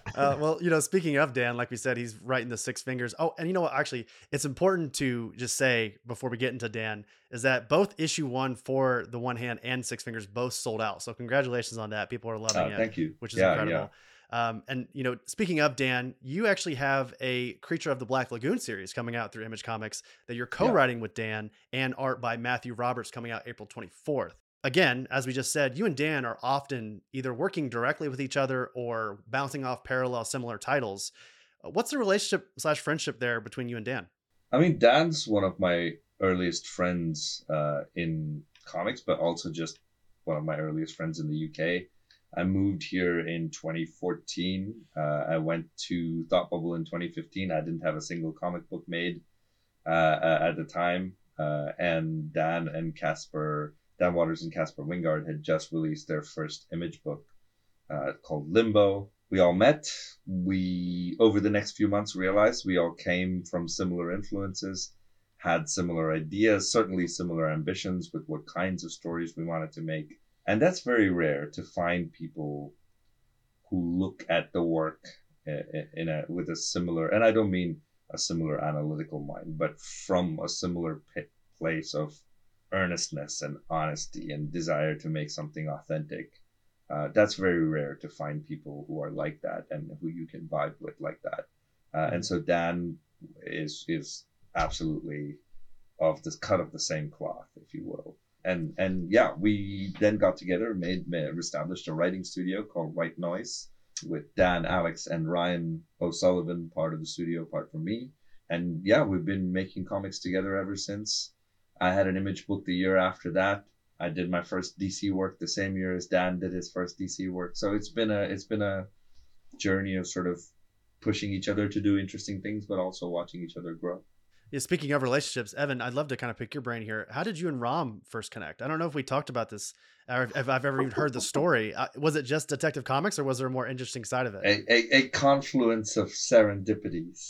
Uh, well, you know, speaking of Dan, like we said, he's writing the Six Fingers. Oh, and you know what? Actually, it's important to just say before we get into Dan is that both issue one for the One Hand and Six Fingers both sold out. So congratulations on that. People are loving Uh, it, thank you. which is Yeah, incredible. Um, and you know, speaking of Dan, you actually have a Creature of the Black Lagoon series coming out through Image Comics that you're co-writing with Dan, and art by Matthew Roberts coming out April twenty-fourth. Again, as we just said, you and Dan are often either working directly with each other or bouncing off parallel similar titles. Uh, What's the relationship slash friendship there between you and Dan? I mean, Dan's one of my earliest friends uh, in comics, but also just one of my earliest friends in the U K. I moved here in twenty fourteen. Uh, I went to Thought Bubble in twenty fifteen. I didn't have a single comic book made uh, at the time. Uh, and Dan and Casper, Dan Waters and Casper Wingard had just released their first Image book uh, called Limbo. We all met. We, over the next few months, realized we all came from similar influences, had similar ideas, certainly similar ambitions with what kinds of stories we wanted to make. And that's very rare to find people who look at the work in a with a similar, and I don't mean a similar analytical mind, but from a similar place of earnestness and honesty and desire to make something authentic. Uh, that's very rare to find people who are like that and who you can vibe with like that. Uh, and so Dan is is absolutely of the cut of the same cloth, if you will. And and yeah, we then got together, made, made established a writing studio called White Noise with Dan, Alex, and Ryan O'Sullivan, part of the studio, part from me. And yeah, we've been making comics together ever since. I had an Image book the year after that. I did my first D C work the same year as Dan did his first D C work. So it's been a it's been a journey of sort of pushing each other to do interesting things, but also watching each other grow. Yeah, speaking of relationships, Evan, I'd love to kind of pick your brain here. How did you and Rom first connect? I don't know if we talked about this or if I've ever even heard the story. Uh, was it just Detective Comics or was there a more interesting side of it? A, a, a confluence of serendipities.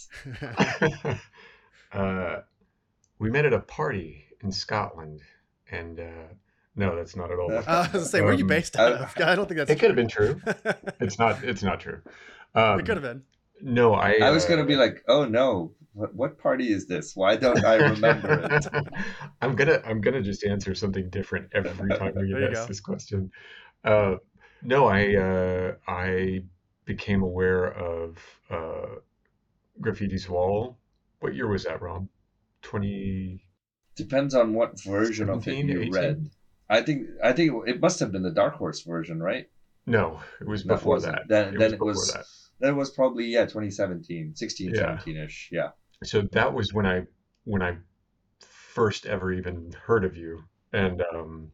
uh, we met at a party in Scotland, and uh, no, that's not at all. Uh, I was going to say, where are you based out of? I don't think that's It could have been true. It's not. It's not true. Um, it could have been. No, I. I was uh, going to be like, oh no, what, what party is this? Why don't I remember it? I'm gonna. I'm gonna just answer something different every time we There you get go. asked this question. Uh, no, I. Uh, I became aware of uh, Graffiti's Wall. What year was that, Ron? Twenty. Depends on what version of it seventeen, you eighteen? read. I think I think it must have been the Dark Horse version, right? No, it was That before wasn't. that. Then It then was it before was that. that was probably yeah twenty seventeen, sixteen, Yeah. seventeen-ish. Yeah. So that was when I when I first ever even heard of you, and um,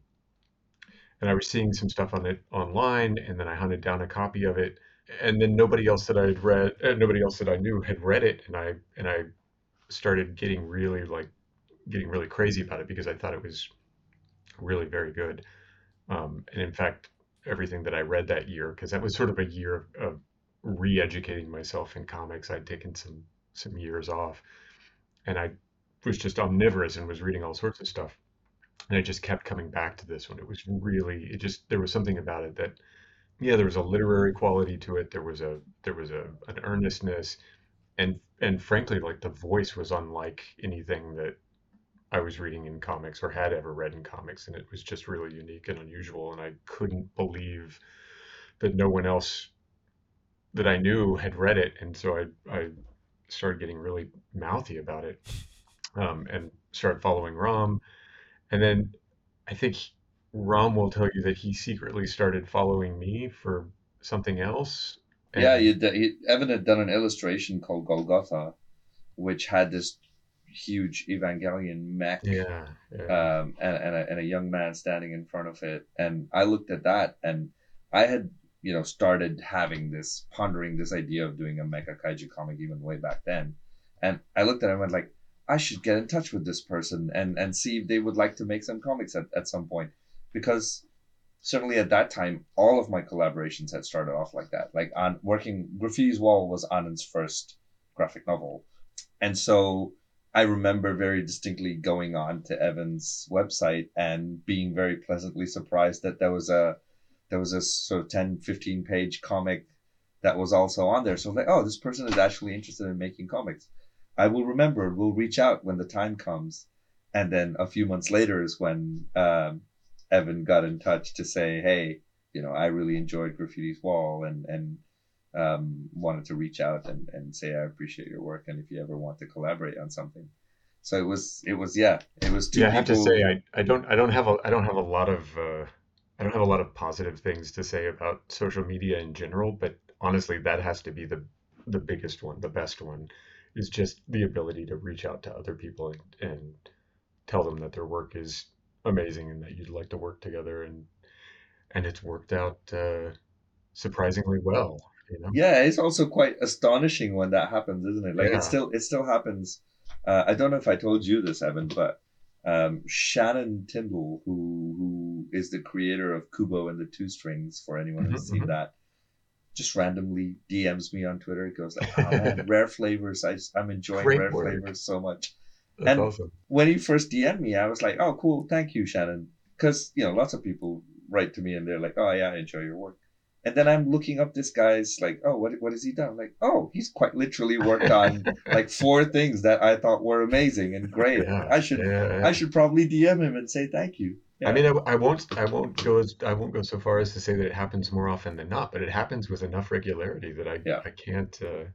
and I was seeing some stuff on it online, and then I hunted down a copy of it, and then nobody else that I had read, uh, nobody else that I knew had read it, and I and I started getting really like getting really crazy about it because I thought it was really very good. Um, and in fact, everything that I read that year, because that was sort of a year of, of re-educating myself in comics. I'd taken some some years off, and I was just omnivorous and was reading all sorts of stuff. And I just kept coming back to this one. It was really, it just there was something about it that, yeah, there was a literary quality to it. There was a there was a an earnestness, and and frankly, like the voice was unlike anything that I was reading in comics or had ever read in comics, and it was just really unique and unusual. And I couldn't believe that no one else that I knew had read it, and so I I started getting really mouthy about it, um, and started following Rom, and then I think Rom will tell you that he secretly started following me for something else. Yeah, and you he, Evan had done an illustration called Golgotha, which had this huge Evangelion mech yeah, yeah. um, and, and, a, and a young man standing in front of it. And I looked at that, and I had, you know, started having this, pondering this idea of doing a mecha kaiju comic even way back then. And I looked at it and went like, I should get in touch with this person and, and see if they would like to make some comics at, at some point. Because certainly at that time, all of my collaborations had started off like that. Like on working, Graffiti's Wall was Anand's first graphic novel. And so I remember very distinctly going on to Evan's website and being very pleasantly surprised that there was a there was a sort of ten, fifteen page comic that was also on there. So like, oh, this person is actually interested in making comics. I will remember, we'll reach out when the time comes. And then a few months later is when um, Evan got in touch to say, hey, you know, I really enjoyed Graffiti's Wall and, and um, wanted to reach out and, and say, I appreciate your work. And if you ever want to collaborate on something. So it was, it was, yeah, it was two Yeah, I people. have to say, I, I don't, I don't have a, I don't have a lot of, uh, I don't have a lot of positive things to say about social media in general, but honestly, that has to be the, the biggest one, the best one, is just the ability to reach out to other people and, and tell them that their work is amazing and that you'd like to work together, and and it's worked out uh, surprisingly well, you know. Yeah, it's also quite astonishing when that happens, isn't it? Like Yeah. it still it still happens. Uh, I don't know if I told you this, Evan, but um, Shannon Tyndall, who who is the creator of Kubo and the Two Strings, for anyone who's Mhm, seen mhm. that, just randomly D Ms me on Twitter. It goes like, "Oh man, Rare Flavors! I just, I'm enjoying Great Rare work. Flavors so much." That's And awesome. when he first D M'd me, I was like, "Oh, cool, thank you, Shannon," because you know lots of people write to me and they're like, "Oh yeah, I enjoy your work." And then I'm looking up this guy's like, "Oh, what what has he done?" I'm like, "Oh, he's quite literally worked on like four things that I thought were amazing and great. Yeah, I should yeah, yeah. I should probably D M him and say thank you." I Yeah. mean, I, I won't, I won't go as, I won't go so far as to say that it happens more often than not, but it happens with enough regularity that I, Yeah. I can't, uh,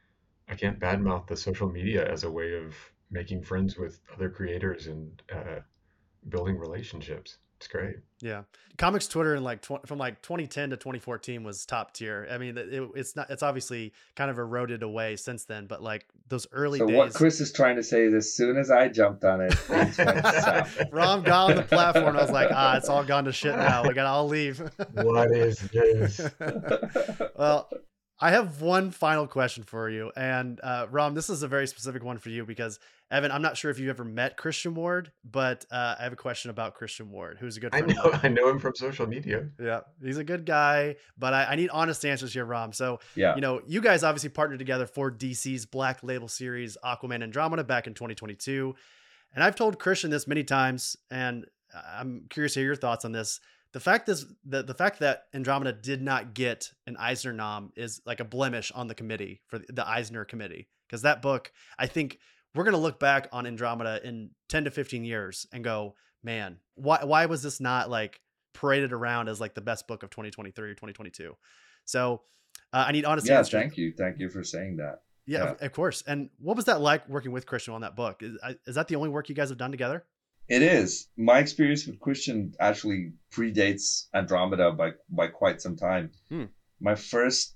I can't badmouth the social media as a way of making friends with other creators and uh, building relationships. It's great. Yeah, comics Twitter in like tw- from like twenty ten to twenty fourteen was top tier. I mean, it, it's not. It's obviously kind of eroded away since then, but like those early So days. what Chris is trying to say is, as soon as I jumped on it, things went south. Rom got on the platform. I was like, ah, it's all gone to shit now. We got. I'll leave. What is this? Well, I have one final question for you, and uh, Rom, this is a very specific one for you because Evan, I'm not sure if you've ever met Christian Ward, but uh, I have a question about Christian Ward, who's a good I friend. know, I know him from social media. Yeah, he's a good guy, but I, I need honest answers here, Rom. So, Yeah. you know, you guys obviously partnered together for D C's Black Label series, Aquaman Andromeda, back in twenty twenty-two. And I've told Christian this many times, and I'm curious to hear your thoughts on this. The fact is that the fact that Andromeda did not get an Eisner nom is like a blemish on the committee for the Eisner committee, because that book, I think we're going to look back on Andromeda in ten to fifteen years and go, man, why why was this not like paraded around as like the best book of twenty twenty-three or twenty twenty-two? So uh, I need honest Yeah, answers. thank you. Thank you for saying that. Yeah, Yeah. Of, of course. And what was that like working with Christian on that book? Is, is that the only work you guys have done together? It is. My experience with Christian actually predates Andromeda by by quite some time. Hmm. My first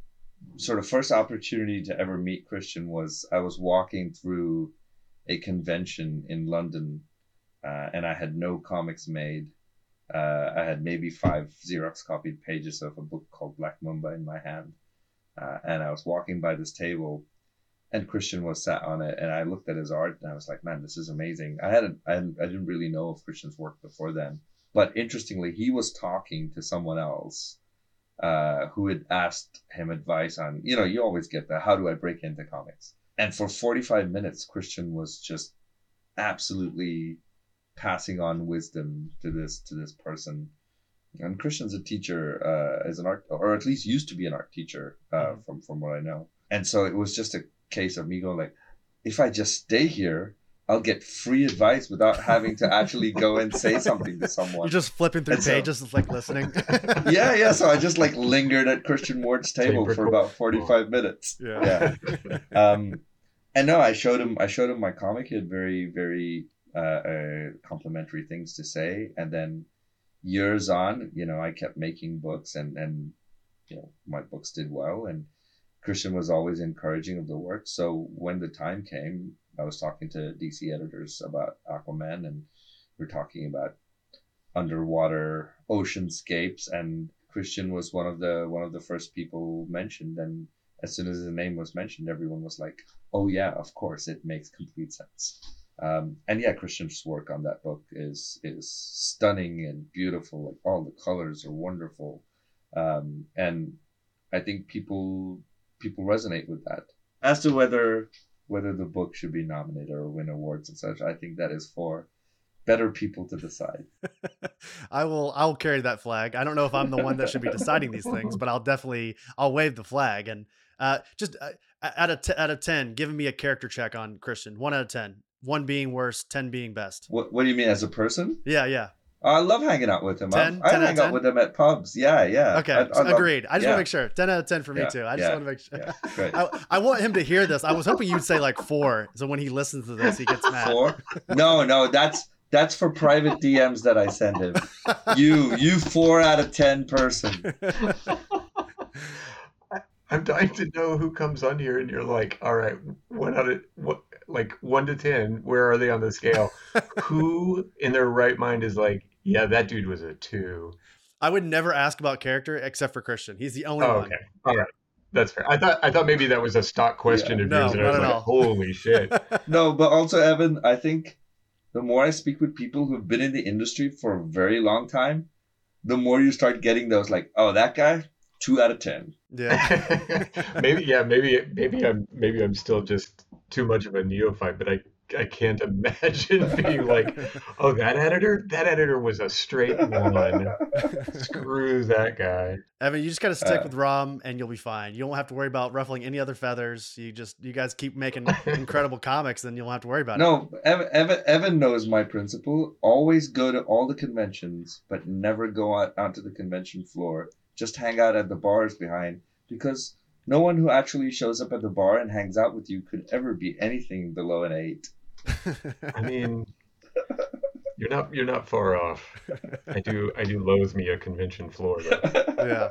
sort of first opportunity to ever meet Christian was I was walking through a convention in London, uh, and I had no comics made. Uh, I had maybe five Xerox copied pages of a book called Black Mamba in my hand, uh, and I was walking by this table, and Christian was sat on it, and I looked at his art, and I was like, "Man, this is amazing." I hadn't, I, hadn't, I didn't really know of Christian's work before then, but interestingly, he was talking to someone else uh, who had asked him advice on, you know, you always get that. How do I break into comics? And for forty-five minutes, Christian was just absolutely passing on wisdom to this to this person. And Christian's a teacher, uh, as an art, or at least used to be an art teacher, uh, mm-hmm. from from what I know. And so it was just a case of me going like, if I just stay here, I'll get free advice without having to actually go and say something to someone. You're just flipping through and pages, so, like listening. yeah, yeah. So I just like lingered at Christian Ward's table for about forty-five minutes. Yeah. yeah. Um, and no, I showed him. I showed him my comic. He had very, very uh, uh, complimentary things to say. And then years on, you know, I kept making books, and and you know, my books did well. And Christian was always encouraging of the work. So when the time came, I was talking to D C editors about Aquaman, and we're talking about underwater oceanscapes, and Christian was one of the one of the first people mentioned. And as soon as his name was mentioned, everyone was like, "Oh yeah, of course, it makes complete sense." Um, and yeah, Christian's work on that book is is stunning and beautiful. Like all the colors are wonderful, um, and I think people people resonate with that. As to whether whether the book should be nominated or win awards and such, I think that is for better people to decide. I will I will carry that flag. I don't know if I'm the one that should be deciding these things, but I'll definitely I'll wave the flag. And uh, just uh, out of t- out of ten, giving me a character check on Christian. One out of ten. One being worst, ten being best. What What do you mean as a person? Yeah, yeah. I love hanging out with him. ten? I, I ten out of hang out ten? with him at pubs. Yeah, yeah. Okay, I, I love- agreed. I just yeah, want to make sure. ten out of ten for me Yeah, too. I just yeah, want to make sure. yeah, great. I, I want him to hear this. I was hoping you'd say like four, so when he listens to this, he gets mad. Four? No, no, that's that's for private D Ms that I send him. You, you four out of ten person. I'm dying to know who comes on here and you're like, all right, one out of what, like one to ten, where are they on the scale? Who in their right mind is like, yeah, that dude was a two. I would never ask about character except for Christian. He's the only Oh, one. okay, all right, that's fair. I thought I thought maybe that was a stock question Yeah. of No, yours, and I not was at like, all. holy shit. No, but also Evan, I think the more I speak with people who've been in the industry for a very long time, the more you start getting those like, oh, that guy, two out of ten. Yeah. maybe yeah, maybe maybe I'm maybe I'm still just too much of a neophyte, but I I can't imagine being like, oh, that editor, that editor was a straight one. Screw that guy. Evan, you just got to stick Uh, with Rom and you'll be fine. You don't have to worry about ruffling any other feathers. You just, you guys keep making incredible comics, then you won't have to worry about it. No, Evan, Evan, Evan knows my principle. Always go to all the conventions, but never go out onto the convention floor. Just hang out at the bars behind, because no one who actually shows up at the bar and hangs out with you could ever be anything below an eight. I mean, you're not you're not far off. I do I do loathe me a convention floor though. Yeah.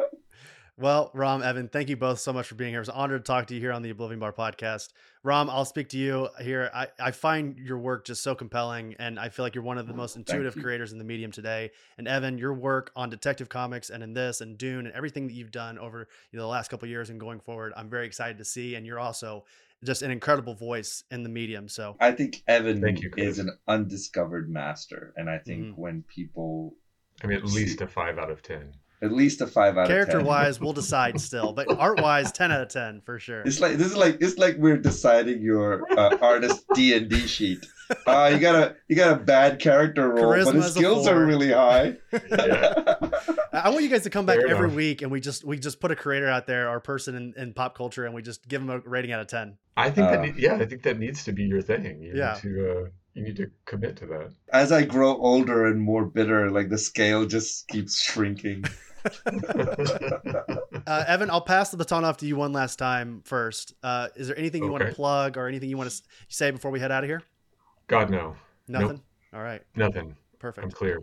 Well, Rom, Evan, thank you both so much for being here. It was an honor to talk to you here on the Oblivion Bar podcast. Rom, I'll speak to you here. I, I find your work just so compelling, and I feel like you're one of the most intuitive you. creators in the medium today. And Evan, your work on Detective Comics and in this and Dune and everything that you've done over you know, the last couple of years and going forward, I'm very excited to see. And you're also just an incredible voice in the medium. So I think Evan Thank you, Chris. is an undiscovered master, and I think Mhm. when people, I mean, at least a five out of ten. at least a five out of ten. character wise, we'll decide still, but art wise, ten out of ten for sure. It's like this is like it's like we're deciding your uh, artist D and D sheet. Uh, you got a you got a bad character role, but his Charisma's a skills are four. really high. Yeah. I want you guys to come back Fair every enough. week and we just we just put a creator out there or person in, in pop culture and we just give them a rating out of ten. I think that Uh, ne- yeah, I think that needs to be your thing. You Yeah. need to uh, you need to commit to that. As I grow older and more bitter, like the scale just keeps shrinking. Uh, Evan, I'll pass the baton off to you one last time first. Uh, is there anything you want to Okay. plug or anything you want to say before we head out of here? God no, Nothing? All right. nothing. I'm Perfect. clear.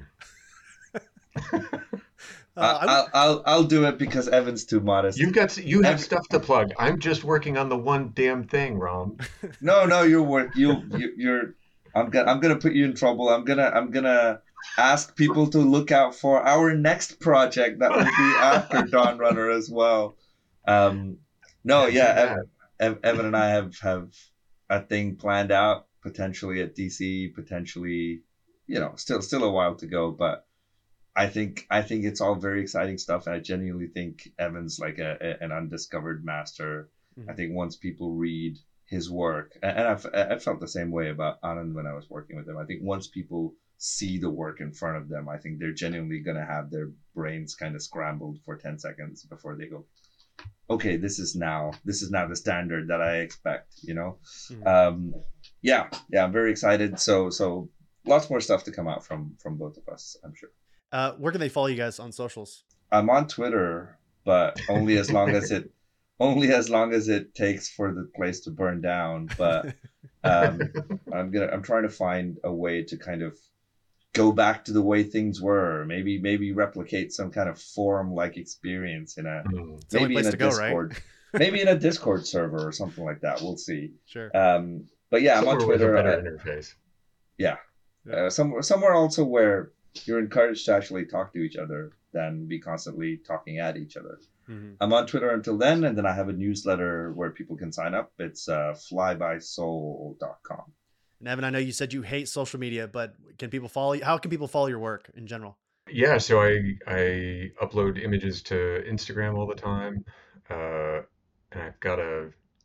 Uh, I, I would- I'll, I'll I'll do it because Evan's too modest. You've got you have Every- stuff to plug. I'm just working on the one damn thing, Rom. No, no, you're work. You, you you're. I'm gonna I'm gonna put you in trouble. I'm gonna I'm gonna ask people to look out for our next project that will be after Dawn Runner as well. Um, no, yeah, Ev, Ev, Evan and I have have a thing planned out, potentially at D C, potentially, you know, still still a while to go, but I think I think it's all very exciting stuff, and I genuinely think Evan's like a, a an undiscovered master. Mhm. I think once people read his work, and and I've I felt the same way about Anand when I was working with him. I think once people see the work in front of them, I think they're genuinely going to have their brains kind of scrambled for ten seconds before they go, okay, this is now this is now the standard that I expect, you know. Mhm. Um, yeah, yeah, I'm very excited. So so lots more stuff to come out from from both of us, I'm sure. uh, where can they follow you guys on socials? I'm on Twitter, but only as long as it only as long as it takes for the place to burn down. But um, I'm gonna I'm trying to find a way to kind of go back to the way things were. Maybe maybe replicate some kind of forum like experience in a Hmm. It's the only maybe in place a to go, Discord. right? Maybe in a Discord server or something like that. We'll see. Sure. Um, but yeah, I'm on Somewhere with a Twitter. better uh, interface. yeah, uh, somewhere somewhere also where you're encouraged to actually talk to each other than be constantly talking at each other. Mhm. I'm on Twitter until then, and then I have a newsletter where people can sign up. It's uh, fly by soul dot com. And Evan, I know you said you hate social media, but can people follow you? How can people follow your work in general? Yeah, so I I upload images to Instagram all the time, uh, and I've got a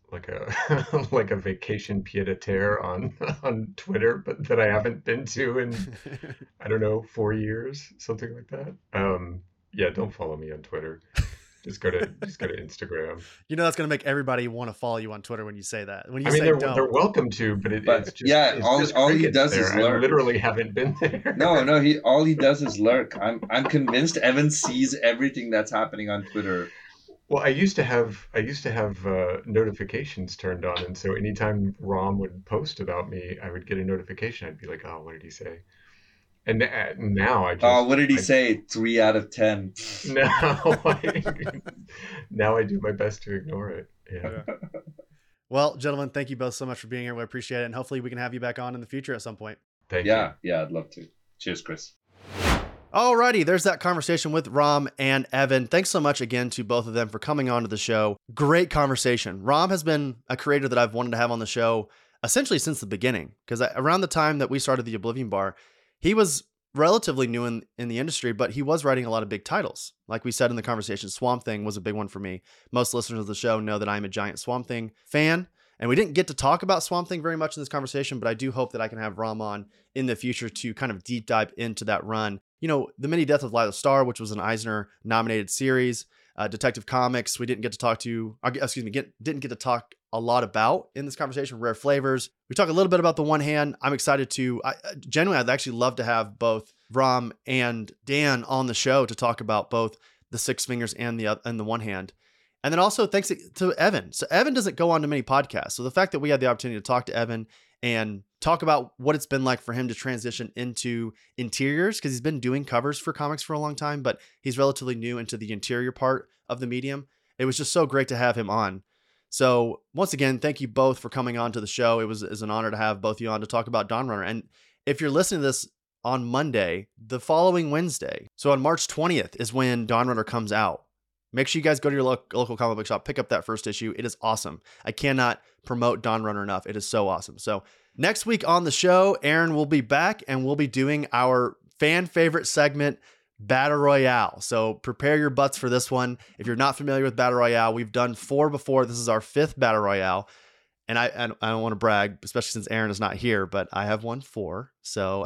like a like a vacation pied a terre on on Twitter, but that I haven't been to in I don't know four years, something like that. Um, yeah, don't follow me on Twitter. Just go to just go to Instagram. You know that's gonna make everybody want to follow you on Twitter when you say that. When you I mean, say they're don't. they're welcome to, but, it, But it's just yeah, it's all just all he crickets does there. is I lurk. literally haven't been there. No, no, he all he does is lurk. I'm I'm convinced Evan sees everything that's happening on Twitter. Well, I used to have I used to have uh, notifications turned on, and so anytime Rom would post about me, I would get a notification. I'd be like, "Oh, what did he say?" And uh, now I just Oh, what did he I, say? Three out of ten. now I, now I do my best to ignore it. Yeah. Yeah. Well, gentlemen, thank you both so much for being here. We appreciate it, and hopefully we can have you back on in the future at some point. Thank Yeah, yeah, I'd love to. Cheers, Chris. Alrighty, there's that conversation with Rom and Evan. Thanks so much again to both of them for coming on to the show. Great conversation. Rom has been a creator that I've wanted to have on the show essentially since the beginning, because around the time that we started the Oblivion Bar, he was relatively new in, in the industry, but he was writing a lot of big titles. Like we said in the conversation, Swamp Thing was a big one for me. Most listeners of the show know that I'm a giant Swamp Thing fan, and we didn't get to talk about Swamp Thing very much in this conversation, but I do hope that I can have Rom on in the future to kind of deep dive into that run. You know, The Mini Death of Lila Starr, which was an Eisner nominated series, uh, Detective Comics, we didn't get to talk to, uh, excuse me, get, didn't get to talk a lot about in this conversation. Rare Flavors. We talk a little bit about The One Hand. I'm excited to, I, genuinely, I'd actually love to have both Rom and Dan on the show to talk about both the Six Fingers and the, and the One Hand. And then also thanks to Evan. So Evan doesn't go on to many podcasts. So the fact that we had the opportunity to talk to Evan and talk about what it's been like for him to transition into interiors, because he's been doing covers for comics for a long time, but he's relatively new into the interior part of the medium. It was just so great to have him on. So once again, thank you both for coming on to the show. It was, it was an honor to have both of you on to talk about Dawn Runner. And if you're listening to this on Monday, the following Wednesday, so on March twentieth is when Dawn Runner comes out. Make sure you guys go to your lo- local comic book shop, pick up that first issue. It is awesome. I cannot promote Dawn Runner enough. It is so awesome. So next week on the show, Aaron will be back and we'll be doing our fan favorite segment, Battle Royale. So prepare your butts for this one. If you're not familiar with Battle Royale, we've done four before. This is our fifth Battle Royale. And I, and I don't want to brag, especially since Aaron is not here, but I have won four. So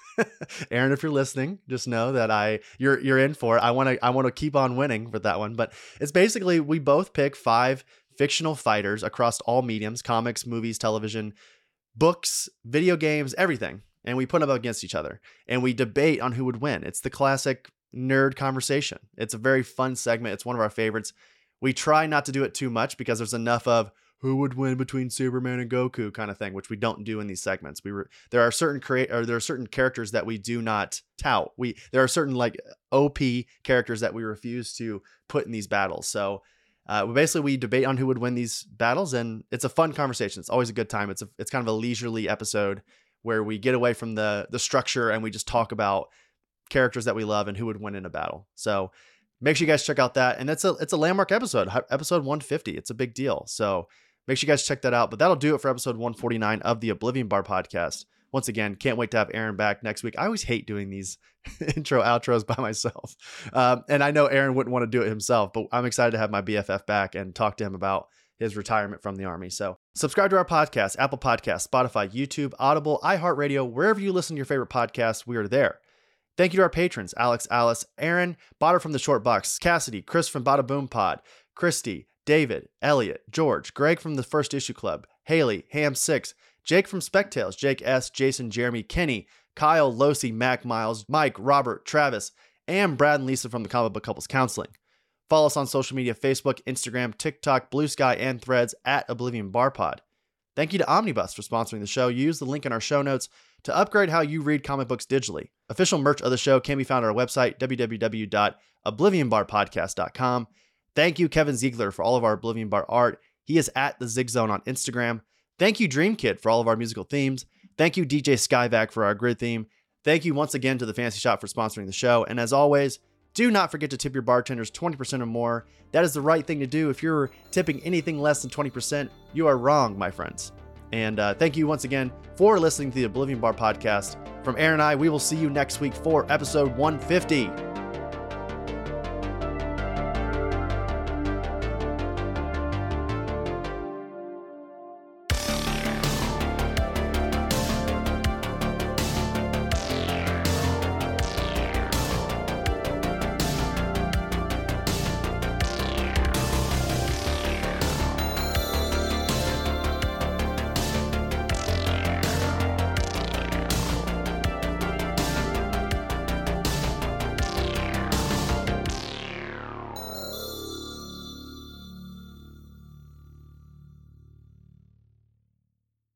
Aaron, if you're listening, just know that I you're you're in for it. I want to I want to keep on winning with that one. But it's basically we both pick five fictional fighters across all mediums: comics, movies, television, books, video games, everything. And we put them up against each other and we debate on who would win. It's the classic nerd conversation. It's a very fun segment. It's one of our favorites. We try not to do it too much because there's enough of who would win between Superman and Goku kind of thing, which we don't do in these segments. We re- there are certain create or there are certain characters that we do not tout. We there are certain like O P characters that we refuse to put in these battles. So uh, basically we debate on who would win these battles, and it's a fun conversation. It's always a good time. It's a it's kind of a leisurely episode where we get away from the the structure and we just talk about characters that we love and who would win in a battle. So make sure you guys check out that, and it's a it's a landmark episode, episode one fifty. It's a big deal. So make sure you guys check that out. But that'll do it for episode one forty-nine of the Oblivion Bar podcast. Once again, can't wait to have Aaron back next week. I always hate doing these intro outros by myself. Um, and I know Aaron wouldn't want to do it himself, but I'm excited to have my B F F back and talk to him about his retirement from the Army. So subscribe to our podcast, Apple Podcasts, Spotify, YouTube, Audible, iHeartRadio, wherever you listen to your favorite podcasts, we are there. Thank you to our patrons, Alex, Alice, Aaron, Botter from the Short Box, Cassidy, Chris from Bada Boom Pod, Christy, David, Elliot, George, Greg from the First Issue Club, Haley, Ham six, Jake from Spectales, Jake S, Jason, Jeremy, Kenny, Kyle, Losi, Mac Miles, Mike, Robert, Travis, and Brad and Lisa from the Comic Book Couples Counseling. Follow us on social media, Facebook, Instagram, TikTok, Blue Sky, and Threads at Oblivion Bar Pod. Thank you to Omnibus for sponsoring the show. Use the link in our show notes to upgrade how you read comic books digitally. Official merch of the show can be found on our website, w w w dot oblivion bar podcast dot com. Thank you, Kevin Ziegler, for all of our Oblivion Bar art. He is at the Zig Zone on Instagram. Thank you, Dream Kid, for all of our musical themes. Thank you, D J Skyvac, for our grid theme. Thank you once again to the Fantasy Shop for sponsoring the show. And as always, do not forget to tip your bartenders twenty percent or more. That is the right thing to do. If you're tipping anything less than twenty percent, you are wrong, my friends. And uh, thank you once again for listening to the Oblivion Bar podcast. From Aaron and I, we will see you next week for episode one fifty.